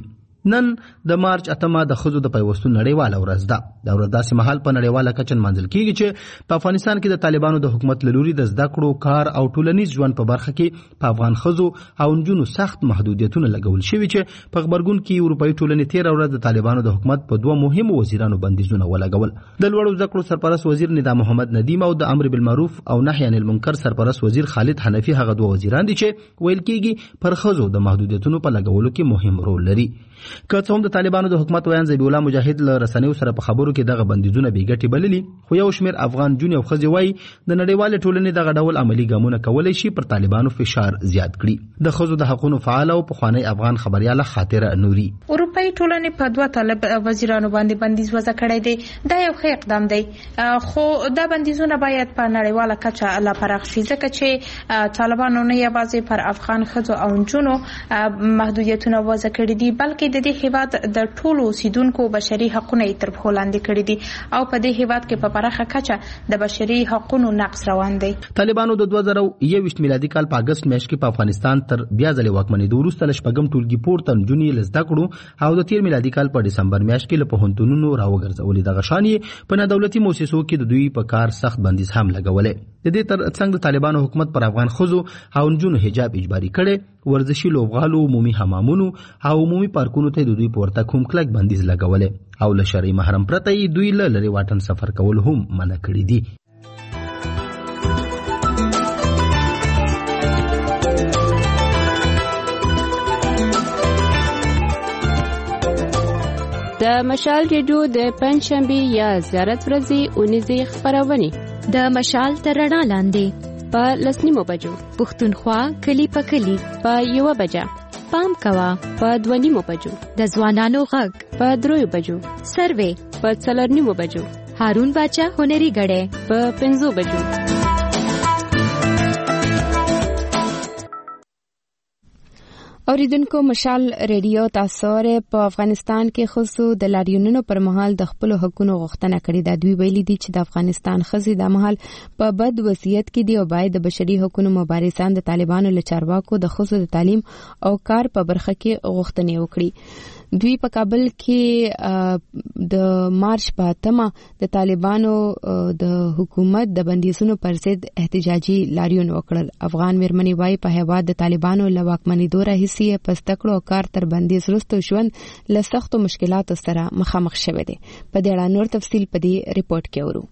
نن د مارچ 8 د خزو د پیوستون نړیواله ورځ ده. دا ورځ داسې مهال په نړیواله کچه منځل کیږي چې په افغانستان کې د طالبانو د حکومت لوري د زده کړو، کار او ټولنیز ژوند په برخه کې په افغان خزو او نجونو سخت محدودیتونه لګول شوي چې په خبرګون کې اروپאי ټولنې 13 ورځ د طالبانو د حکومت په دوه مهمو وزیرانو بندیزونه ولګول. د لوړو زده کړو سرپرست وزیر ندا محمد ندیم او د امر بالمعروف او نهي عن المنکر سرپرست وزیر خالد حنفي هغه دوه وزیران دي چې ویل کیږي پر خزو د محدودیتونو په لګولو کې مهم رول لري. که څه هم د طالبانو د حکومت ویان ذبیح الله مجاهد له رسنیو سره په خبرو کې دغه بندیزونه بې ګټې بللي، خو یو شمېر افغان جونې او ښځې وایي د نړیوالې ټولنې دغه ډول عملي ګامونه کولی شي پر طالبانو فشار زیات کړي. د ښځو د حقونو فعال او پخوانی افغان خبرياله خاطره نوري: اروپאי ټولنې په دوه طالب وزیرانو باندې بندیز وضع کړی دی. دا یو ښه اقدام دی، خو دا بندیزونه باید په نړیواله کچه لا پراخ شي، ځکه چې طالبانو نه یوازې پر افغان ښځو او نجونو محدودیتونه وضع کړي دي، بلکې د دې هیواد د ټولو اوسیدونکو بشري حقونه یې تر پښو لاندې کړي دي او په دې هیواد کې په پراخه کچه د بشري حقونو نقض روان دی. طالبانو د 2021 میلادي کال په اگست میاشت کې په افغانستان تر بیا ځلې واکمنېدو وروسته له شپږم ټولګي پورته نجونې له زده کړو او د تیر میلادي کال په ډسمبر میاشت کې له پوهنتونونو راوګرځولې. دغه شان یې په نادولتي مؤسسو کې د دوی په کار سخت بندیز هم لګولې. د دې تر څنګ د طالبانو حکومت پر افغان ښځو او نجونو حجاب اجباري کړي، ورزشي لوبغالو، عمومي حمامونو او عمومي پارکونو ته د دوی پورته کوم کلک بندیز لګولې او له شرعي محرم پرته دوی له لري واټن سفر کول هم منع کړی دي. د مشال ریډیو د پنځشنبه یا زیارت ورځې اونیزه خبرونه د مشال تر رڼا لاندې په لسنیمو بجو پښتونخوا کلی په کلی په 1 بجه پام کوا په 2 بجو د ځوانانو غږ په 3 بجو سروې په 4 بجو هارون باچا هنري غړې په 5 بجو. اوریدونکو مشال ریډیو تاسو په افغانستان کې خصوص د لاریونونو پر مهال د خپل حقوقو غوښتنه کړې ده. دوی ویلي دي چې د افغانستان خزي د مهال په بد وضعیت کې دي او باید د بشري حقوقو مبارزان د طالبانو له چارواکو د خصوص د تعلیم او کار په برخه کې غوښتنې وکړي. دوی په کابل کې د مارچ په 8 د طالبانو د حکومت د بندیزونو پر ضد احتجاجي لاریون وکړل. افغان میرمنې وايي په هیواد د طالبانو له واکمنېدو راهیسې په زده کړو او کار تر بندیز وروسته ژوند له سختو مشکلاتو سره مخامخ شوی دی. په دې اړه نور تفصیل په دې ریپورت کې ورو.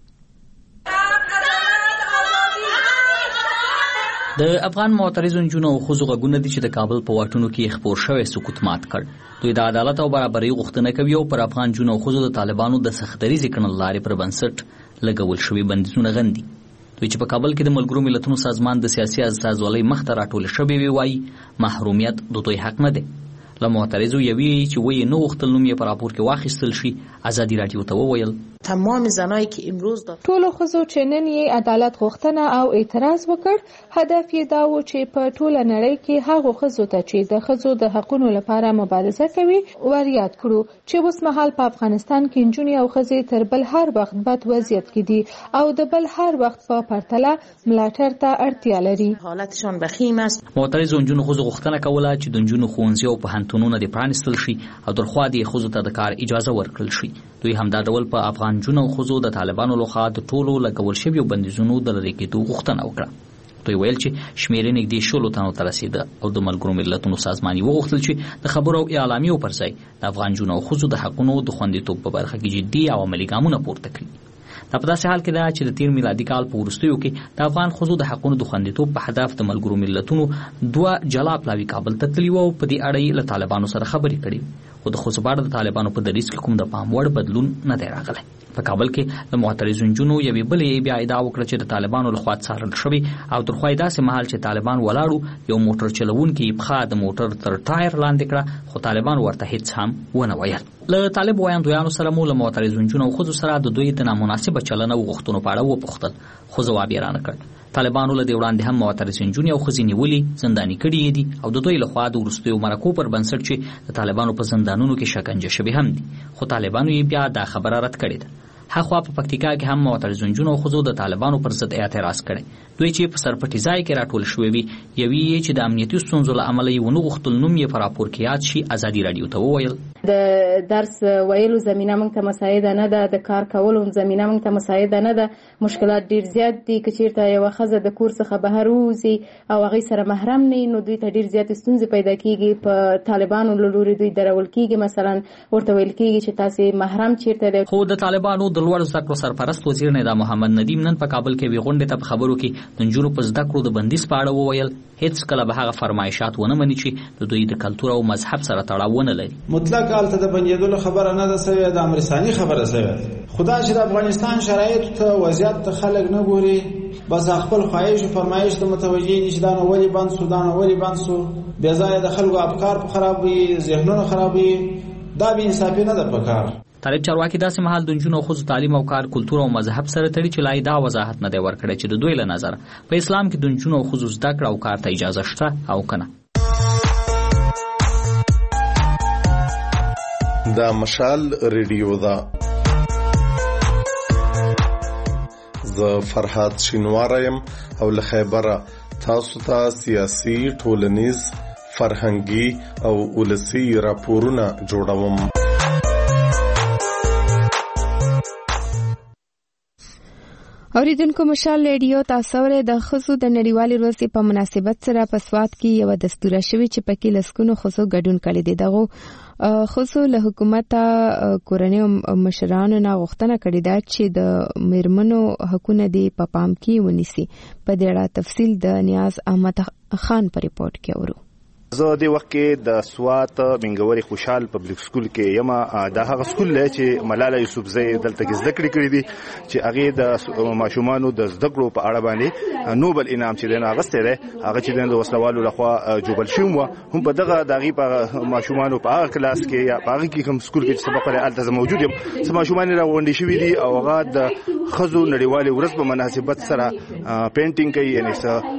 د افغان معترضو نجونو او ښځو غږونه دي چې د کابل په واټونو کې خپور شوی سکوت مات کړ. دوی د عدالت او برابرۍ غوښتنه کوي او پر افغان نجونو او ښځو د طالبانو د سختدریزې کړنلارې پر بنسټ لګول شوي بندیزونه غندي. دوی چې په کابل کې د ملګرو ملتونو سازمان د سیاسي استازولۍ مخته راټول شوي وي وایي محرومیت د دوی حق نه دی. له معترضو یوي چې وایي نه غوښتل نوم یې په راپور کې واخیستل شي. ازادي راډیو ته وویل تمام زنایی که امروز ټولو ښځو چې نن یې عدالت غوښتنه او اعتراض وکړ، هدف یې دا و چې په ټوله نړۍ کې هغو ښځو ته چې د ښځو د حقونو لپاره مبارزه کوي وریاد کړو چې اوس مهال په افغانستان کې نجونې او ښځې تر بل هر وخت بد وضعیت کې دي او د بل هر وخت په پرتله ملاتړ ته اړتیا لري. حالتشان بخیم است. معترضو نجونو ښځو غوښتنه کوله چې د نجونو ښوونځي او پوهنتونونه دې پرانیستل شي او ترخوا دې ښځو ته د کار اجازه ورکړل شي. دوی همدا ډول په افغان نجونو او ښځو د طالبانو لخوا د ټولو لګول شویو بندیزونو د لرې کېدو غوښتنه وکړه. دوی ویل چې شمېرې نږدې 100 تنو ته رسېده او د ملګرو ملتونو سازمان یې وغوښتل چې د خبرو او اعلامیو پر ځای د افغان نجونو او ښځو د حقونو د خوندیتوب په برخه کې جدي او عملي ګامونه پورته کړي. دا په داسې حال کې ده چې د تیر میلادي کال په وروستیو کې د افغان ښځو د حقونو د خوندیتوب په هدف د ملګرو ملتونو 2 جلا پلاوي کابل ته تللي وو او په دې اړه یې له طالبانو سره خبرې کړې. خو د ښځو په اړه د طالبانو په دریځ کې کوم د پام وړ بدلون نه دی راغلی. په کابل کې د معترضو نجونو یوې بلې بیا ادعا وکړه چې د طالبانو لخوا څارل شوي او تر خوا یې داسې مهال چې طالبان ولاړو یو موټر چلوونکي پښه د موټر تر ټایر لاندې کړه، خو طالبان ورته هیڅ هم ونه ویل. له طالب ویاندویانو سره مو له معترضو نجونو او ښځو سره د دوی د نامناسبه چلن او غوښتنو په اړه وپوښتل، خو ځواب یې رانه کړ. طالبانو له دې وړاندې هم معترضې نجونې او ښځې نیولې زنداني کړي دي او د دوی لخوا د وروستیو مرکو پر بنسټ چې د طالبانو په زندانونو کې شکنجه شوي هم دي، خو طالبانو یې بیا دا خبره رد کړې ده. هاخوا په پکتیکا کې هم معترضو نجونو او ښځو د طالبانو پر ضد اعتراض کړی. دوی چې په سرپټي ځای کې راټول شوي وي یوې چې د امنیتي ستونزو له امله یې ونه غوښتل نوم یې په راپور کې یاد شي. ازادي راډیو ته وویل د درس ویلو زمينه موږ ته مساعده نه ده، د کار کولو زمينه موږ ته مساعده نه ده. مشکلات ډیر زیات دي. کچیرته یو خزه د کور څخه بهر وځي او هغه سره محرم نه، نو دوی ته ډیر زیات ستونزې پیدا کیږي. په طالبانو لوري دوی درول کیږي، مثلا ورته ویل کیږي چې تاسو محرم چیرته دی. خو د طالبانو د لوړ زده کړو سرپرست وزیر ندا محمد ندیم نن په کابل کې ویغونډه ته خبرو کې د نجونو په زده کړو د بندیز په اړه وویل هیڅ کله به هغه فرمایشات ونه مني چې د دوی د کلتور او مذهب سره تړاو نه لري. مطلق حالت د بندیدلو خبره نه ده سوی، د امرستاني خبره سوی. خدا چې د افغانستان شرایط ته وضعیت ته خلک نه ګوري، بس خپل خواهش او فرمایش ته متوجي نشي. دا نو ولی بند سو، دا نو ولی بند سو، بیا ځای د خلکو افکار خرابوي، ذهنونه خرابوي. دا به انصافي نه ده پکار. طالب چارواکي داسې مهال د نجونو خو تعلیم او کار کلتور او مذهب سره تړي چې لای دا وضاحت نه دی ورکړی چې د دوی له نظر په اسلام کې د نجونو خو زده کړه او کار ته اجازه شته او کنه. دا مشال ریډیو دا زه فرحات شینوارم او له خیبره تاسو ته سیاسي، ټولنیز، فرهنګي او ولسی راپورونه جوړوم. اوریدونکو مشال ریډیو تاسو ورې د خزو د نړیوالې ورځې په مناسبت سره په سواد کې یو دستور شوی چې پکې لسکونو خزو ګډون کړي دي. دغه خزو له حکومت کورنۍ مشرانو نه غوښتنه کړې ده چې د میرمنو حقوقونه دي په پام کې ونیسي. په دې اړه تفصیل د نیاز احمد خان په ریپورت کې اورو. زه د وخت کې د سوات منګوري خوشحال پبلک سکول کې یم. دا هغه سکول دی چې ملاله یوسفزۍ دلته کې زده کړې کړې دي چې هغه د ماشومانو د زده کړو په اړه باندې نوبل انعام چې دغه اغسته دی، هغه چې د وسلوالو لخوا جوړل شوی و. هم په دغه دغه په ماشومانو په هغه کلاس کې یا په هغه کې کوم سکول کې سبق لري الته موجود یم. سم ماشومان راغونډي شوی دي او هغه د خزو نړیوالې ورځ په مناسبت سره پینټینګ کوي، یعنی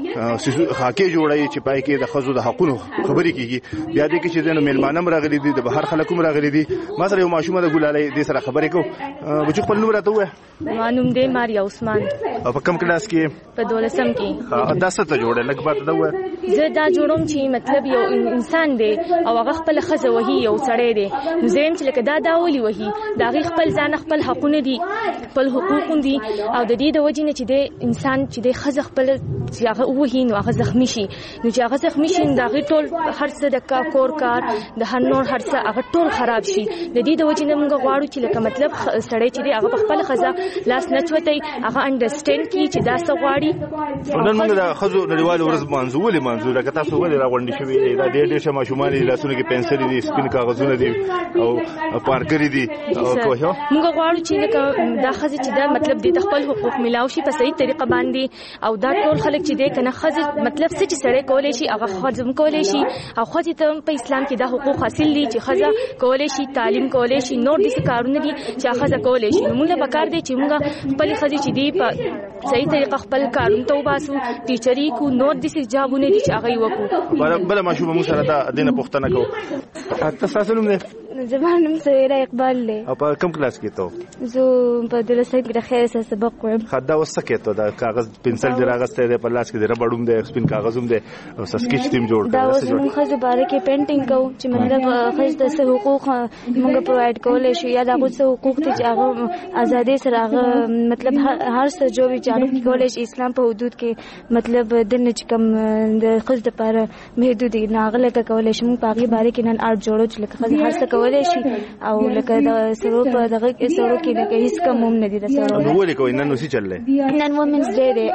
خاکې جوړوي چې پای کې د خزو د حقوقو خبرې کیږي. بیا دې کې چې د میلمانم راغلي دي، د بهر خلکو راغلي دي. ما سره یو ماشومه د ګلالۍ دې سره خبرې کوو. بچو خپل نوم راته وایه. مانوم دې ماریا عثمان. په کوم کلاس کې؟ په 12م کې. دا څه ته جوړه لګ بات دا وایه. زه دا جوړوم چې مطلب یو انسان دی او هغه خپل خزه وهي، یو سړی دی، نو زم چې لکه دا ولي وهي، دا غي خپل ځان خپل حقونه دي، خپل حقوق دي، او د دې د وجې نه چې د انسان چې د خزه خپل چې هغه وهي نو هغه زخمی شي، نو چې هغه زخمی شي دا غي ټول هر څه د کور کار د هنور هر څه هغه ټول خراب شي. د دې د وجې نه موږ غواړو چې لکه مطلب سړی چې دی هغه خپل خزه لاس نه چوتای، هغه انډرسټاند کی چې دا څه غواړي. نن موږ د خزو نړیوال ورځ منځولې منځو لکه تاسو ولې راغونډي شوې دا ډېر ډېر ماشومان لاسونه کې پنسل دي، سپین کاغذونه دي او پارکري دي. موږ غواړو چې لکه دا خزه چې دا مطلب د خپل حقوق ملاو شي په صحیح طریقه باندې، او دا ټول خلک چې دی کنه خزه مطلب څه چې سړی کولای شي هغه خزم کولای شي، او خو ته په اسلام کې دا حقوق حاصل دي چې خزه کولای شي تعلیم کولای شي، نور دي کارونه دي چې خزه کولای شي. نو موږ به کار دی چې موږ خپل خزه چې دی په صحیح طریقه خپل کارونه ته وباسو، ټیچري کو نور دي جابونه دي چې هغه وکړو. بل ماشومه موږ سره دا دینه پوښتنه کوو. تاسو نوم دی؟ زما نوم سویرا اقبال دی. او په کوم کلاس کې ته؟ زه په 12 کې د خیر سره سبق وایم. خدا وسکه ته دا کاغذ پنسل دی راغسته دی، په لاس کې دی ربړوم دی، سپین کاغذوم دی او سکیچ تیم جوړ دا اوس موږ خزه باره کې پینټینګ کوو چې مطلب خزه د څه حقوق موږ پروواید کولای شو، یا دا څه حقوق ته چې هغه ازادي سره هغه مطلب هر څه جو وی چې کولای شي اسلام په حدود کې مطلب د نه کم د خزه لپاره محدود نه غلطه کولای شي. موږ په هغه باره کې نن آرټ جوړو چې لکه خزه هر څه کولای شي، او لکه د سرو په دغه سرو کې لکه هیڅ کوم نه دي د سرو. نو ولې کوي نن وسی چللې؟ نن وومنز ډے دی،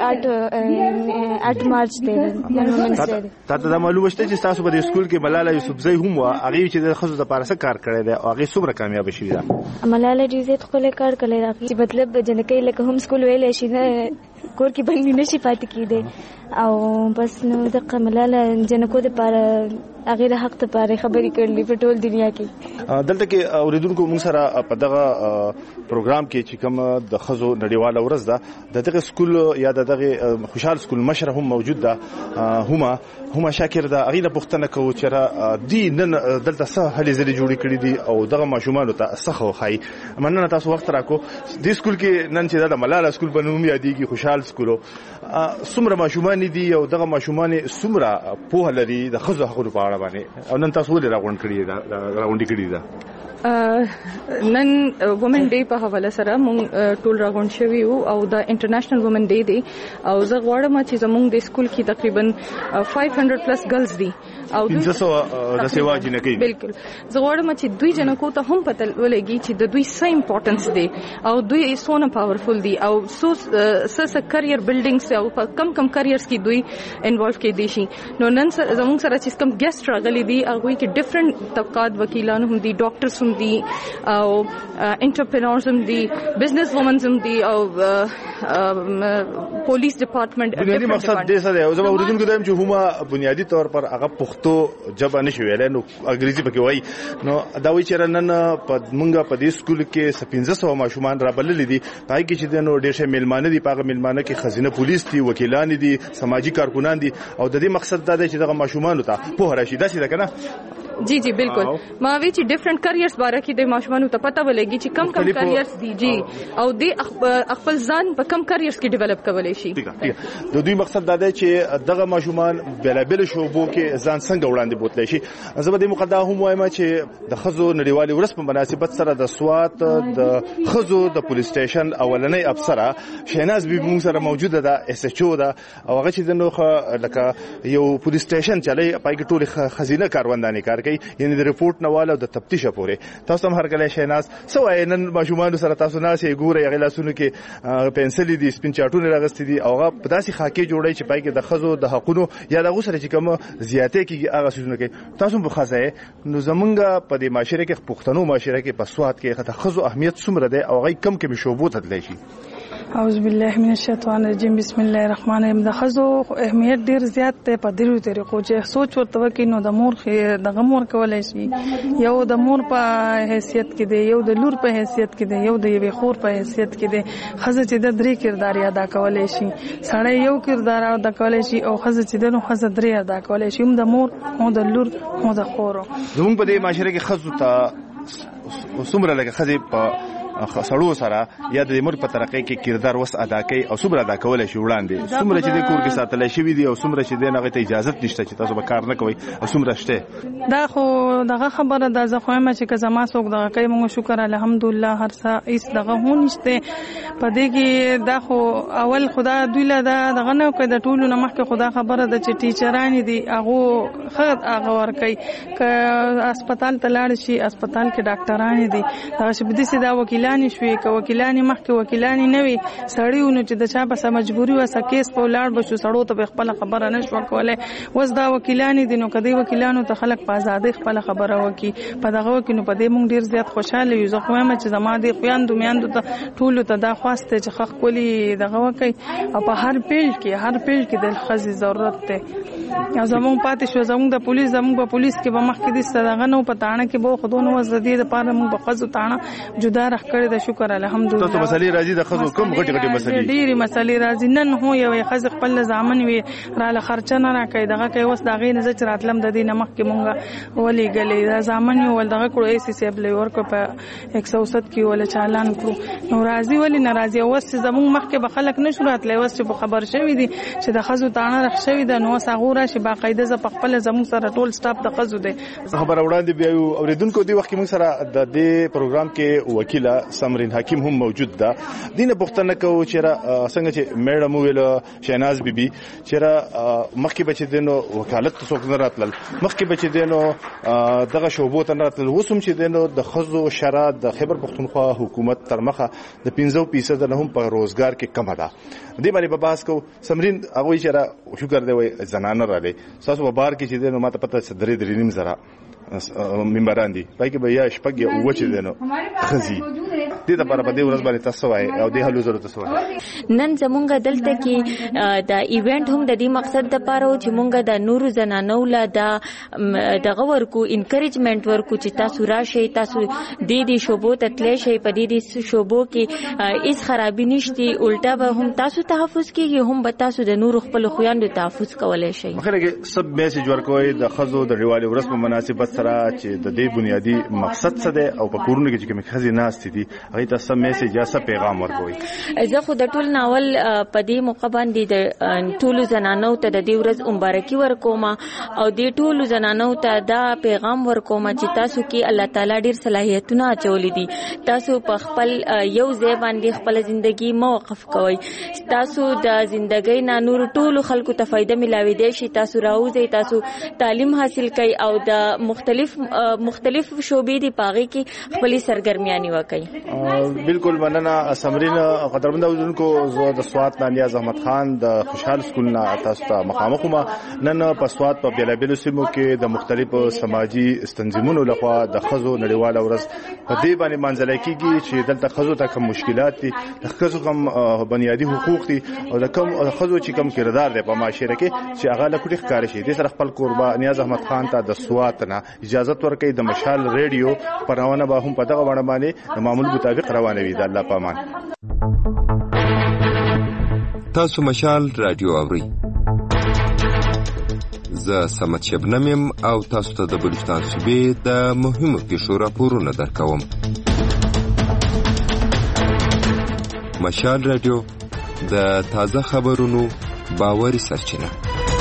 8 مارچ دی نن وومنز ډے. تاسو دا معلومه شته چې تاسو په سکول کې ملاله یوسفزۍ هم و، هغه چې د خزو لپاره څه کار کړی دی او هغه څومره کامیاب شوی دی؟ ملاله ډیر زیات خپل کار کړی دی چې مطلب جنکې لکه هم سکول ویل شي نه کور کې باندې نشي پاتې کېده، او بس نو د ملاله جنکو لپاره هغه د حق لپاره خبرې کړلې په ټول دنیا کې. دلته کې اوریدونکو موږ سره په دغه پروګرام کې چې کوم د خزو نړیواله ورځ ده، دغه سکول یا دغه خوشحال سکول مشر هم موجود ده، هما شاکر ده. هغه د پښتنه کوي چې دی نن دلته څه هلي زري جوړې کړې دي او دغه ماشومان ته څه خوخای. مننه تاسو وخت راکو. د سکول کې نن چې د ملاله سکول په نوم یادېږي خوشحال سکول، څومره ماشومان دي او دغه ماشومان څومره په لري د خزو حقوقو په اړه باندې، او نن تاسو ولې راغونډ کړی دا؟ نن وومن ډے په حواله سره مونږ ټول راغونډ شوي یو او دا انټرنیشنل وومن ډے دی او زه غواړم چې زمونږ د سکول کې تقریبا 500 پلس ګرلز دي او 500 د سیوا جنکې بالکل زه غواړم چې دوی جنکو ته هم پته ولګي چې د دوی څه امپورټنس دی او دوی څونه پاورفل دي او څه کرییر بلډینګز او کم کریرز کې دوی انوالو کې دي شي. نو نن زمونږ سره چې کوم ګیسټ راغلي دي هغه کې ډیفرنٹ طبقات وکیلان هم دي، ډاکټرز هم دي او انټرپرینورز هم دي، بزنس وومنز هم دي او پولیس ډپارټمنټ. بنیادی مقصد دې څه دی؟ او زما اوریدونکو دا چې هما بنیادی طور پر هغه پښتو ژبه نشي ویلای، نو انګریزي پکې وایي. نو دا وایي چې نن په مونږه په دې سکول کې 1500 ماشومان رابللي دي، پای کې چې نو ډېر شه میلمانه دي، پاغه میلمانه کې خزینه پولیس دي، وکیلان دي، سماجی کارکونان دي او د دې مقصد دا دی چې دغه ماشومان ته په راشي دا څه ده کنه. جی جی بالکل ما وی چې ډیفرنٹ کریرز باره کې د ماشومان ته پته ولګي چې کم کریرز دي جی او د خپل ځان په کم کریرز کې ډیولپ کولای شي. د دوی مقصد دا دی چې دغه ماشومان بلابل شوبو کې ځان څنګه وړاندې بوتلی شي. زه به د مقدمه هم وایم چې د خزو نړیوالې ورځ په مناسبت سره د سوات د خزو د پولیس سټیشن اولنۍ افسره شهناز بي موږ سره موجوده ده، اس ایچ او ده او هغه چې د نوخه لکه یو پولیس سټیشن چلی پای کې ټول خزینه کاروندانې کار کوي، یعنی د ریپورت نواله او د تفتیش پورې. تاسو هم هرکله شهناز سوای نن ماشومان سره تاسو ناسې ګوري هغه لاسونو کې پنسل دي، سپین چاټونه راغستې دي او هغه په داسې خاکې جوړي چې پای کې د خزو د حقونو یا د غوسره چې کوم زیاتې کې هغه سيزونه کوي. تاسو په خاصه نو زمونږ په دې معاشره کې پښتنو معاشره کې په سواد کې د خزو اهمیت څومره دی او هغه کم شوبو تدلی شي؟ اعوذ بالله من الشیطان الرجیم، بسم الله الرحمن الرحیم. د خزو اهمیت ډیر زیات دی په ډیرو طریقو چې سوچ ورته وکړي نو د مور دغه مور کولای شي، یو د مور په حیثیت کې دی، یو د لور په حیثیت کې دی، یو د یوې خور په حیثیت کې دی. خزه چې د درې کردار ادا کولای شي، سړی یو کردار ادا کولای شي او خزه چې د نو خزه درې ادا کولای شي، هم د مور هم د لور هم د خور. زموږ په دې معاشره کې خزو ته څومره لکه خزه په سړو سره یا د مور په ترقې کې کردار وس ادا کوي او څومره ادا کولای شي وړاندې، څومره چې د کور کې ساتل شي دي او څومره چې د هغه ته اجازه نشته چې تاسو به کار نه کوئ او څومره شته. دا خو دغه خبره د زخمه چې کزما څوک دغه کوي موږ شکر الحمدلله هر څه ایس دغه هونشته په دې کې. دا خو اول خدا دوی له دغه نه کوي د ټولو نه مخکې خدا خبره ده چې ټیچران دي هغه خد هغه ور کوي ک هسپتال ته لاړ شي، هسپتال کې ډاکټران دي هغه چې بده سي دا وکیلان شوي ک وکیلان مخکې وکیلان نه وي سړیونه چې د چا په مجبوري وسه کیس په لاړ بشو سړو ته خپل خبره نشو کولای. وس دا وکیلان دي نو کدی وکیلانو ته خلک په آزادۍ خپل خبره وکي په دغه کې نو په دې مونږ ډیر زیات خوشاله یو. زه خو وایم چې زما د خویندو میاندو ته ټولو ته دا خواسته چې خخ کولی دغه وکي او په هر پیل کې د خزي ضرورت ته زموږ پاتې شو. زموږ د پولیس زموږ په پولیس کې به مخکې دي ستدغه نو په تاڼه کې به خودونو وزدي د پاره موږ په خزو تاڼه جدا رخ کړی د شکر الحمدلله. تاسو مسلې راځي د خزو کوم غټي مسلې؟ ډېری مسلې راځي. نن هو یو خز خپل ځامن وي را له خرچه نه راکې دغه کوي وس دغه نه چې راتلم د دې نمک کې مونږه ولي غلې دا ځامن یو ول دغه کړو ایس سی ابل ورکو په 107 کې ول چالان کړو نو راځي ولی ناراضي وس زمون مخکې به خلک نشو راتلې وس چې خبر شوی دي چې د خزو تاڼه رخ شوی د نو ساغوره شي باقاعده ز په خپل زمون سره ټول سټاف د خزو دي خبر وړاندې بیا اوریدونکو دی وخت کې موږ سره د دې پروګرام کې وکیله سمرین حکیم هم موجود ده. دینه پښتنه کو چې څنګه چې میډم ویل شهناز بیبي چې مخکې بچ دینو وکالت څوک نه راتل، مخکې بچ دینو دغه شوبو ته نه راتل، وسوم چې دینو د خزو شرا د خیبر پښتونخوا حکومت تر مخه د 15% نه هم په روزګار کې کم ده. دې باندې په بحث کو سمرین هغه چې شکر دی وای زنانه را دي تاسو په بار کې چې دینو ماته پته درې درې نیم زره ممبران دي پای کې به یا شپږ یا اوه چې دینو خزي دې د لپاره په دې ورځ باندې تاسو وای او دې هلو ضرورت تاسو وای. نن زمونږ دلته کې دا ایونت هم د دې مقصد د لپاره چې مونږ د نورو زنانو له دغه ورکو انکریجمنت ورکو چې تاسو راشي، تاسو دې شوبو ته تللی شي، په دې شوبو کې هیڅ خرابي نشته، الټا به هم تاسو تحفظ کیږي، هم به تاسو د نورو خپل خویندو تحفظ کولای شي. مخکې سب میسج ورکوي د خزو د ریوالي ورځ په مناسبت سره چې د دې بنیادی مقصد څه دی او په کورونو کې چې کوم خزي ناس دي هغه ته سم میسج یا سم پیغام ورکوي. زه خو د ټول ناول په دې موقع باندې د ټولو زنانو ته د دې ورځ مبارکي ورکوم او د ټولو زنانو ته دا پیغام ورکوم چې تاسو کې الله تعالی ډیر صلاحیتونه اچولې دي. تاسو په خپل یو ځای باندې خپل ژوندۍ موقف کوئ. تاسو د ژوندۍ نه نور ټولو خلکو ته فائدہ ملاوي دي شي. تاسو راوځي، تاسو تعلیم حاصل کړئ او د مختلف شوبې دي پاغي کې خپل سرګرمیاني وکړي. بالکل مننه سمرین. قدرمن اوردونکو زه د سوات نامیاز احمد خان د خوشحال سکول نه تاسو ته مخامخ ما نن په سوات په بیلابیلو سیمو کې د مختلفو سماجی تنظیمونو لخوا د خزو نړیواله ورځ په دې باندې منځل کېږي چې دلته خزو ته کوم مشکلات دي، د خزو کوم بنیادی حقوق دي او د کوم خزو چې کوم کردار دی په معاشره کې چې هغه له کوټي ښکار شي. د سره خپل قربا نیاز احمد خان ته د سوات نه اجازه ورکړي د مشال ریډیو پرونه به هم په دغه وړاندې باندې د معمول مطابق روانوي. د الله پامان. تاسو مشال رادیو اورئ. زه سمت شبنم او تاسو ته د بلوچستان صوبې د مهمو پیښو راپورونه درکوم. مشال رادیو د تازه خبرونو باوري سرچینه.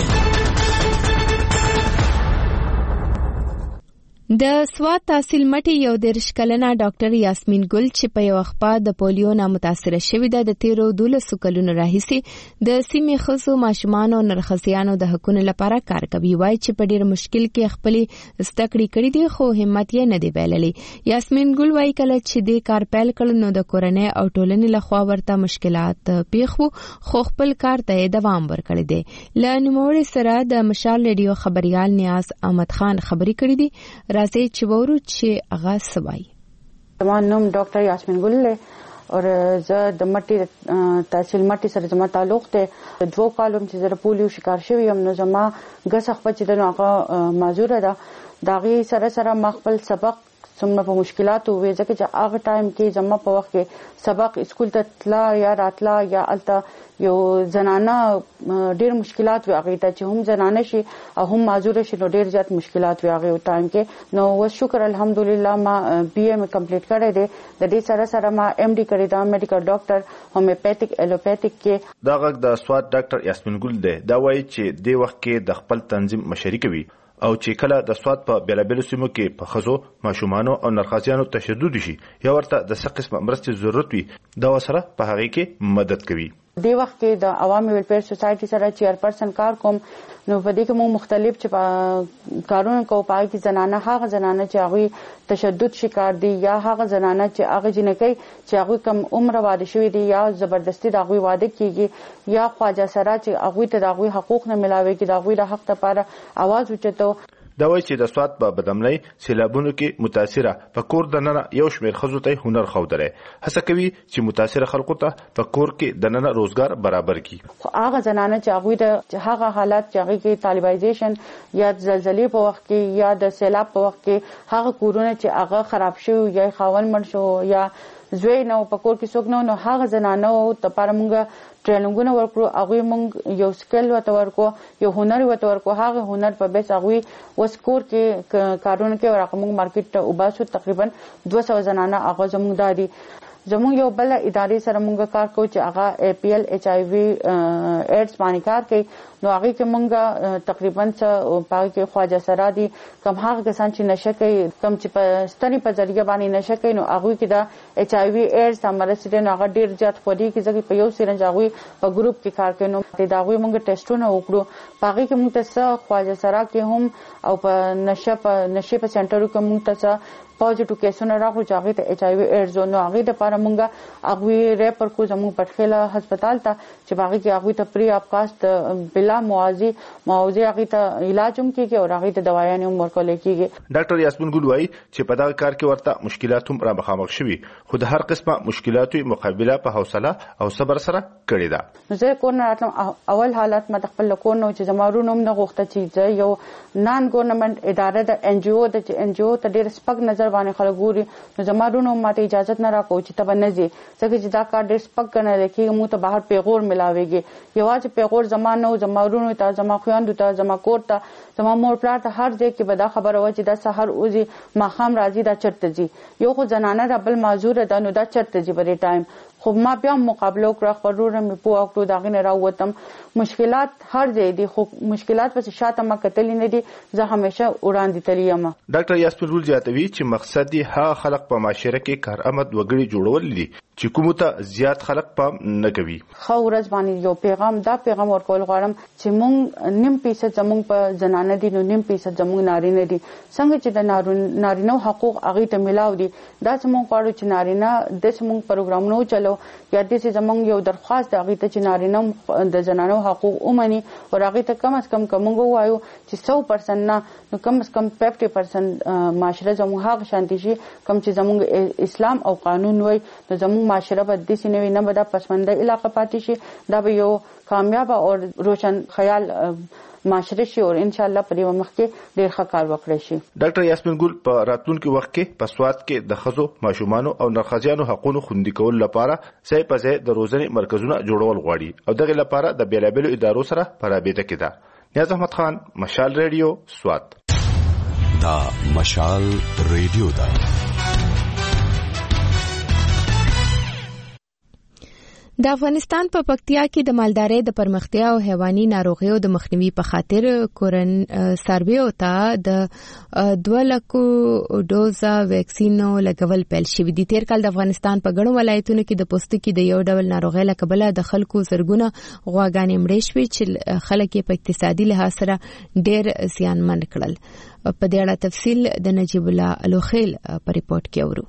د سوات تحصیل مټي یو 13 کلنه ډاکټر یاسمین ګل چې په یو خپه د پولیو نه متاثره شوې ده د 13 کلونو راهیسي د سیمې خصو ماشومان او نرخصیانو د حقوقو لپاره کار کوي. وایي چې په ډیر مشکل کې خپل استکړې کړې دي خو همت یې نه دی بایللی. یاسمین ګل وایي کله چې د کار پیل کړ نو د کورنۍ او ټولنې لخوا ورته مشکلات پیښ وو خو خپل کار ته دوام ورکړی دی. له نوموړي سره د مشال ریډیو خبريال نیاز احمد خان خبرې کړې دي. راځي چې وورو چې هغه سوای. زما نوم ډاکټر یاسمین ګل دی او زه د مټي تحصیل مټي سره زما تعلق دی. 2 کالو چې زه پولیو شکار شوی یم نو زما غس خپل چې د هغه معذور ده داغي سره ما خپل سبق څومره په مشکلات وې ځکه چې هغه ټایم کې زما په وخت کې سبق اسکول ته تلا یا راتلا یا الته یو زنانه ډېر مشکلات وي هغه ته چې هم زنانه شي او هم معذور شي نو ډېر زیات مشکلات وي هغه ټایم کې. نو و شکر الحمدلله ما بي اي مې کمپلیټ کړی دی. د دې سره ما ام ډي کړی دا میډیکل ډاکټر هومیوپیتیک الوپیتیک کې. دا غږ د سوات ډاکټر یاسمین ګل دی. دا وایي چې د وخت کې د خپل تنظیم مشري کوي او چې کله د سوات په بیلابیلو سیمو کې په خزو ماشومانو او نرخصیانو تشدد شي یا ورته د څه قسمه مرستې ضرورت وي دا وسره په هغه کې مدد کوي. دی وخت کې د عوامي ویلفیر سوسایټي سره چیرپرسن کار کوم نو په دې کې موږ مختلف چې کارونه کوو. پای کې زنانه هغه زنانه چې هغه تشدد شکار دي یا هغه زنانه چې هغه جنکۍ چې هغه کم عمر واده شوی دي یا زبردستی د هغه واده کیږي یا خواجه سره چې هغه ته د هغه حقوق نه ملاوي کې د هغه د حق لپاره आवाज اوچتو. دا وایي چې د سوات په بداملۍ سیلابونو کې متاثره په کور د ننه یو شمېر ښځو ته هنر ښودلی. هڅه کوي چې متاثره خلکو ته په کور کې د ننه روزګار برابر کړي. خو هغه زنانه چې هغوی د هغه حالات چې هغې کې طالبایزیشن یا زلزلې په وخت کې یا د سیلاب په وخت کې هغه کورونه چې هغه خراب شوي یا خاوند مړ شو یا زوی نه په کور کې څوک نه نو هغه زنانه لپاره موږ ټریننګونه ورکړو. هغوی موږ یو سکل ورته ورکړو یو هنر ورته ورکړو. هغه هنر په بیس هغوی اوس کور کې کارونه کوي او هغه موږ مارکیټ ته وباسو. تقریبا 200 زنانه هغه زموږ دا دي. زموږ یو بل ادارې سره موږ کار کوو چې هغه APL HIV AIDS باندې کار کوي. نو هغه کې موږ تقریبا پای کې خواجه سره دي کم هغه کسان چې نشه کوي کم چې په ستنې په ذریعہ باندې نشه کوي نو هغه کې دا HIV AIDS مرسته نه هغه ډیر زیات خوري کې ځکه په یو سرنج هغه په ګروپ کې کار کوي. نو دا هغه موږ ټیسټونه وکړو. هغه کې موږ ته خواجه سره کې هم او په نشه په سنټرو کې موږ ته پوزټیو کیسونه راغلو چې هغه ته HIV AIDS نو هغه د لپاره موږ هغه ریپر کو زموږ پټخیله هسپتال ته چې هغه کې هغه ته پری اپ کاست بلا موازی هغه ته علاج هم کیږي او هغه ته دوايان هم ورکول کیږي. ډاکټر یاسمین ګل وایي چې په دغه کار کې ورته مشکلات هم را مخامخ شوي خو د هر قسمه مشکلاتو مقابله په حوصله او صبر سره کړې ده. زه کور نه راتلم اول حالت ما خپل کور نو چې زمارو نوم نه غوښته چې یو نان ګورنمنت اداره د NGO د NGO ته ډېر سپک نظر باندې خلک ګوري. نو زمارو نوم ماته اجازه نه راکو چې ونځي ځکه چې دا کار ډېر سپک ګڼل کېږي موږ ته بهر پیغور ملاويږي یوازې پیغور زما نه زما ورونو ته زما خویندو ته زما کور ته زما مور پلار ته هر ځای کې به دا خبره وه چې دا سحر وځي ماښام راځي دا چرته ځي یو خو زنانه را بل معذوره ده نو دا چرته ځي په دې ټایم خو ما بیا مقابله وکړه خپل ورور مې پوه کړو د هغې نه راووتم مشکلات هر ځای دي خو مشکلات پسې شاته ما کتلي نه دي زه همیشه وړاندې تللی یم. ډاکټر یاسمین ګل زیاتوي چې مقصد یې هغه خلک په معاشره کې کارآمد وګړي جوړول دي چې کومو ته زیات خلک پام نه کوي. ښه ورځ باندې یو دا پیغام ورکول غواړم چې مونږ 9% زمونږ په زنانه دي نو 9% زمونږ نارینه دي څنګه چې د نارینه حقوق هغې ته ملاو دي دا چې مونږ غواړو چې نارینه داسې مونږ پروګرامونه وچلو یا داسې زمونږ یو درخواست د هغې ته چې نارینه د زنانو حقوق ومني او هغې ته کم از کم که مونږ ووایو چې 100% نه نو کم از کم 50% معاشره زمونږ هغه شانتي شي کم چې زمونږ اسلام او قانون وای نو زمونږ معاشره به داسې نه وي نه به دا پسمانده علاقه پاتې شي دا به یو کامیاب او روشن خیال معاشره شي او ان شاء الله په دې مخ کې ډېر ښه کار وکړي شي. ډاکټر یاسمین ګل په راتلونکي وخت کې په سواد کې د ښځو ماشومانو او نرښځیانو حقوقو خوندي کولو لپاره ځای په ځای د روزنې مرکزونه جوړول غواړي او دغه لپاره د بیلابیلو ادارو سره په رابطه کې ده. نیاز احمد خان مشال ریډیو سواد. دا مشال ریډیو ده. د افغانستان په پکتیا کې د مالدارۍ د پرمختیا او حیواني ناروغیو د مخنیوي په خاطر سرویو ته د 200,000 ډوزه ویکسینو لګول پیل شوي دي. تیر کال د افغانستان په ګڼو ولایتونو کې د پوستکي د یو ډول ناروغۍ له کبله د خلکو زرګونه غواګانې مړې شوې چې خلک یې په اقتصادي لحاظ سره ډېر زیانمن کړل. په دې اړه تفصیل د نجیب الله الوخیل په ریپورت کې اورو.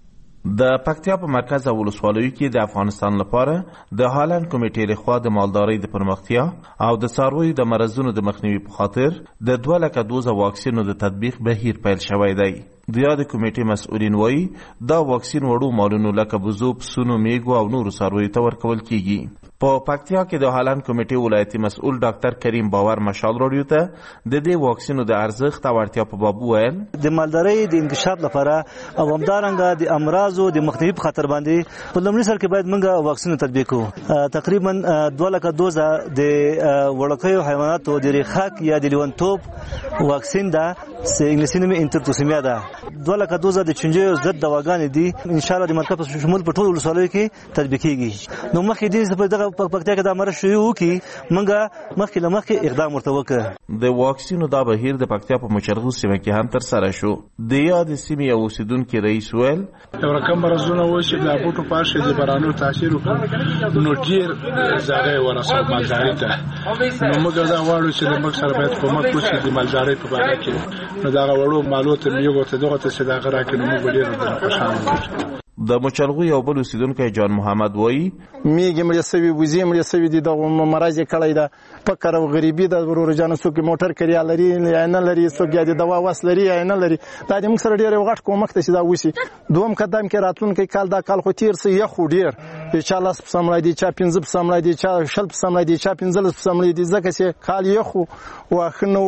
د پکتیا په مرکز او ولسوالیو کې د افغانستان لپاره د هالند کمیټې لخوا د مالدارۍ د پرمختیا او د څارویو د مرزونو د مخنیوي په خاطر د 200,000 دوزه واکسینو د تطبیق بهیر پیل شوی دی. د یاد کمیټې مسؤلین وایي دا واکسین وړو مالونو لکه بزو، پسونو، میږو او نورو څارویو ته ورکول کیږي. په پکتیا کې د هالند کمیټې ولایتي مسؤل ډاکټر کریم باور مشال راډیو ته د دې واکسینو د ارزښت او اړتیا په باب وویل. د مالدارۍ د انکشاف لپاره او همدارنګه د امراضو د مخنیوي په خاطر باندې په لومړي سر کې باید موږ واکسین تطبیق کړو. تقریبا 200,000 دوزه د وړکیو حیواناتو د ریخاک یا د لیونتوب واکسین ده چې انګلیسي نوم یې انټرتوسیمیا ده. 200,000 دوزه د چنجیو ضد دواګانې دي ان شاء الله د مرکز په شمول په ټولو ولسوالیو کې تطبیق کیږي. نو مخکې دې په دغه پکتیا کې د امر شوی وو کې موږ مخکې اقدام ورته وکړ. د واکسینو دا بهیر د پکتیا په مچرغو سیمه کې هم تر سره شو. د یاد سیمې یو اوسیدونکي رئیس ویل یو رقم مرزونه و چې د بوټو پاشه د بارانو تاثیر وکړ نو ډیر زړه ورسره مالداري ته نو موږ دا غواړو چې د موږ سره باید کومک وشي د مالداري په اړه کې نو دا وړو مالوت میږو ته دغه ته چې دا غره کې نو موږ ډیر خوشاله یو. د مچلغو یو بل اوسیدونکی جان محمد وایي میږي مړ سوي وزي مړ سوي دي د مرض کړی دا فقر او غریبي د ورور جان څوک موټر کړی لري یا نه لري څوک د دوا واس لري یا نه لري دا د موږ سره ډیر غټ کومک ته دا وسی دوم قدم کې راتلونکي کال دا کال خو تیر سي یو خو ډیر چې الله سمړای دي چې 15 سمړای دي چې شل سمړای دي چې 15 سمړای دي ځکه چې کال یو خو واخنو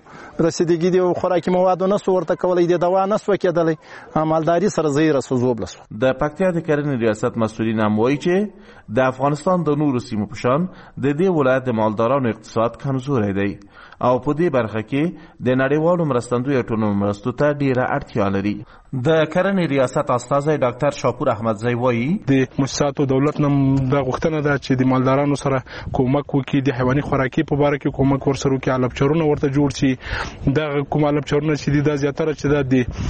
رسیدګي دي خوراکي مواد نه ورته کولای دي دوا نه سو کېدلې مالداري سره زیره سوزوبلس. د پکتیا د کرنې ریاست مسؤلین هم وایي چې د افغانستان د نورو سیمو په شان د دې ولایت د مالدارانو اقتصاد کمزوری دی او په دې برخه کې د نړیوالو مرستندویو ټولنو مرستو ته ډیره اړتیا لري. د کرنې ریاست استازی ډاکټر شاپور احمدزی وایي د مؤسساتو دولت نم د غوښتنه ده چې د مالدارانو سره کومک وکړي د حیواني خوراکي په اړه کې کومک ورسره وکړي الپچرونه ورته جوړ شي د کوم الپچرونه چې د زیاتره چې د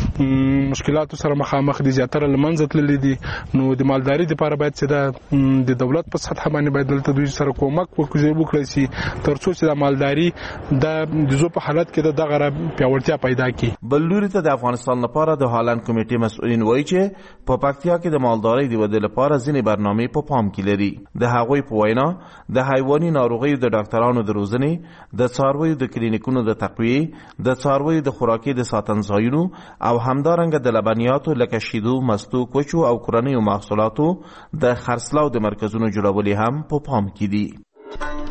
مشکلاتو سره مخامخ دي زیاتره لمنځه تللي دي نو د مالداري لپاره باید چې د دولت په سطح باندې باید دلته دوی سره کومک وکړي شي ترڅو چې د مالداري د جزو په حالت کې دغه پیاوړتیا پیدا کړي. بل لوري ته د افغانستان لپاره د هالند کمیټې مسؤلین وایي چې په پکتیا کې د مالدارۍ د ودې لپاره ځینې برنامې په پام کې لري. د هغوی په وینا د حیواني ناروغیو د ډاکټرانو د روزنې، د څارویو د کلینیکونو د تقویې، د څارویو د خوراکي د ساتنځایونو او همدارنګه د لبنیاتو لکه شیدو، مستو، کوچو او کورنیو محصولاتو د خرڅلاو د مرکزونو جوړول هم په پام کې دي.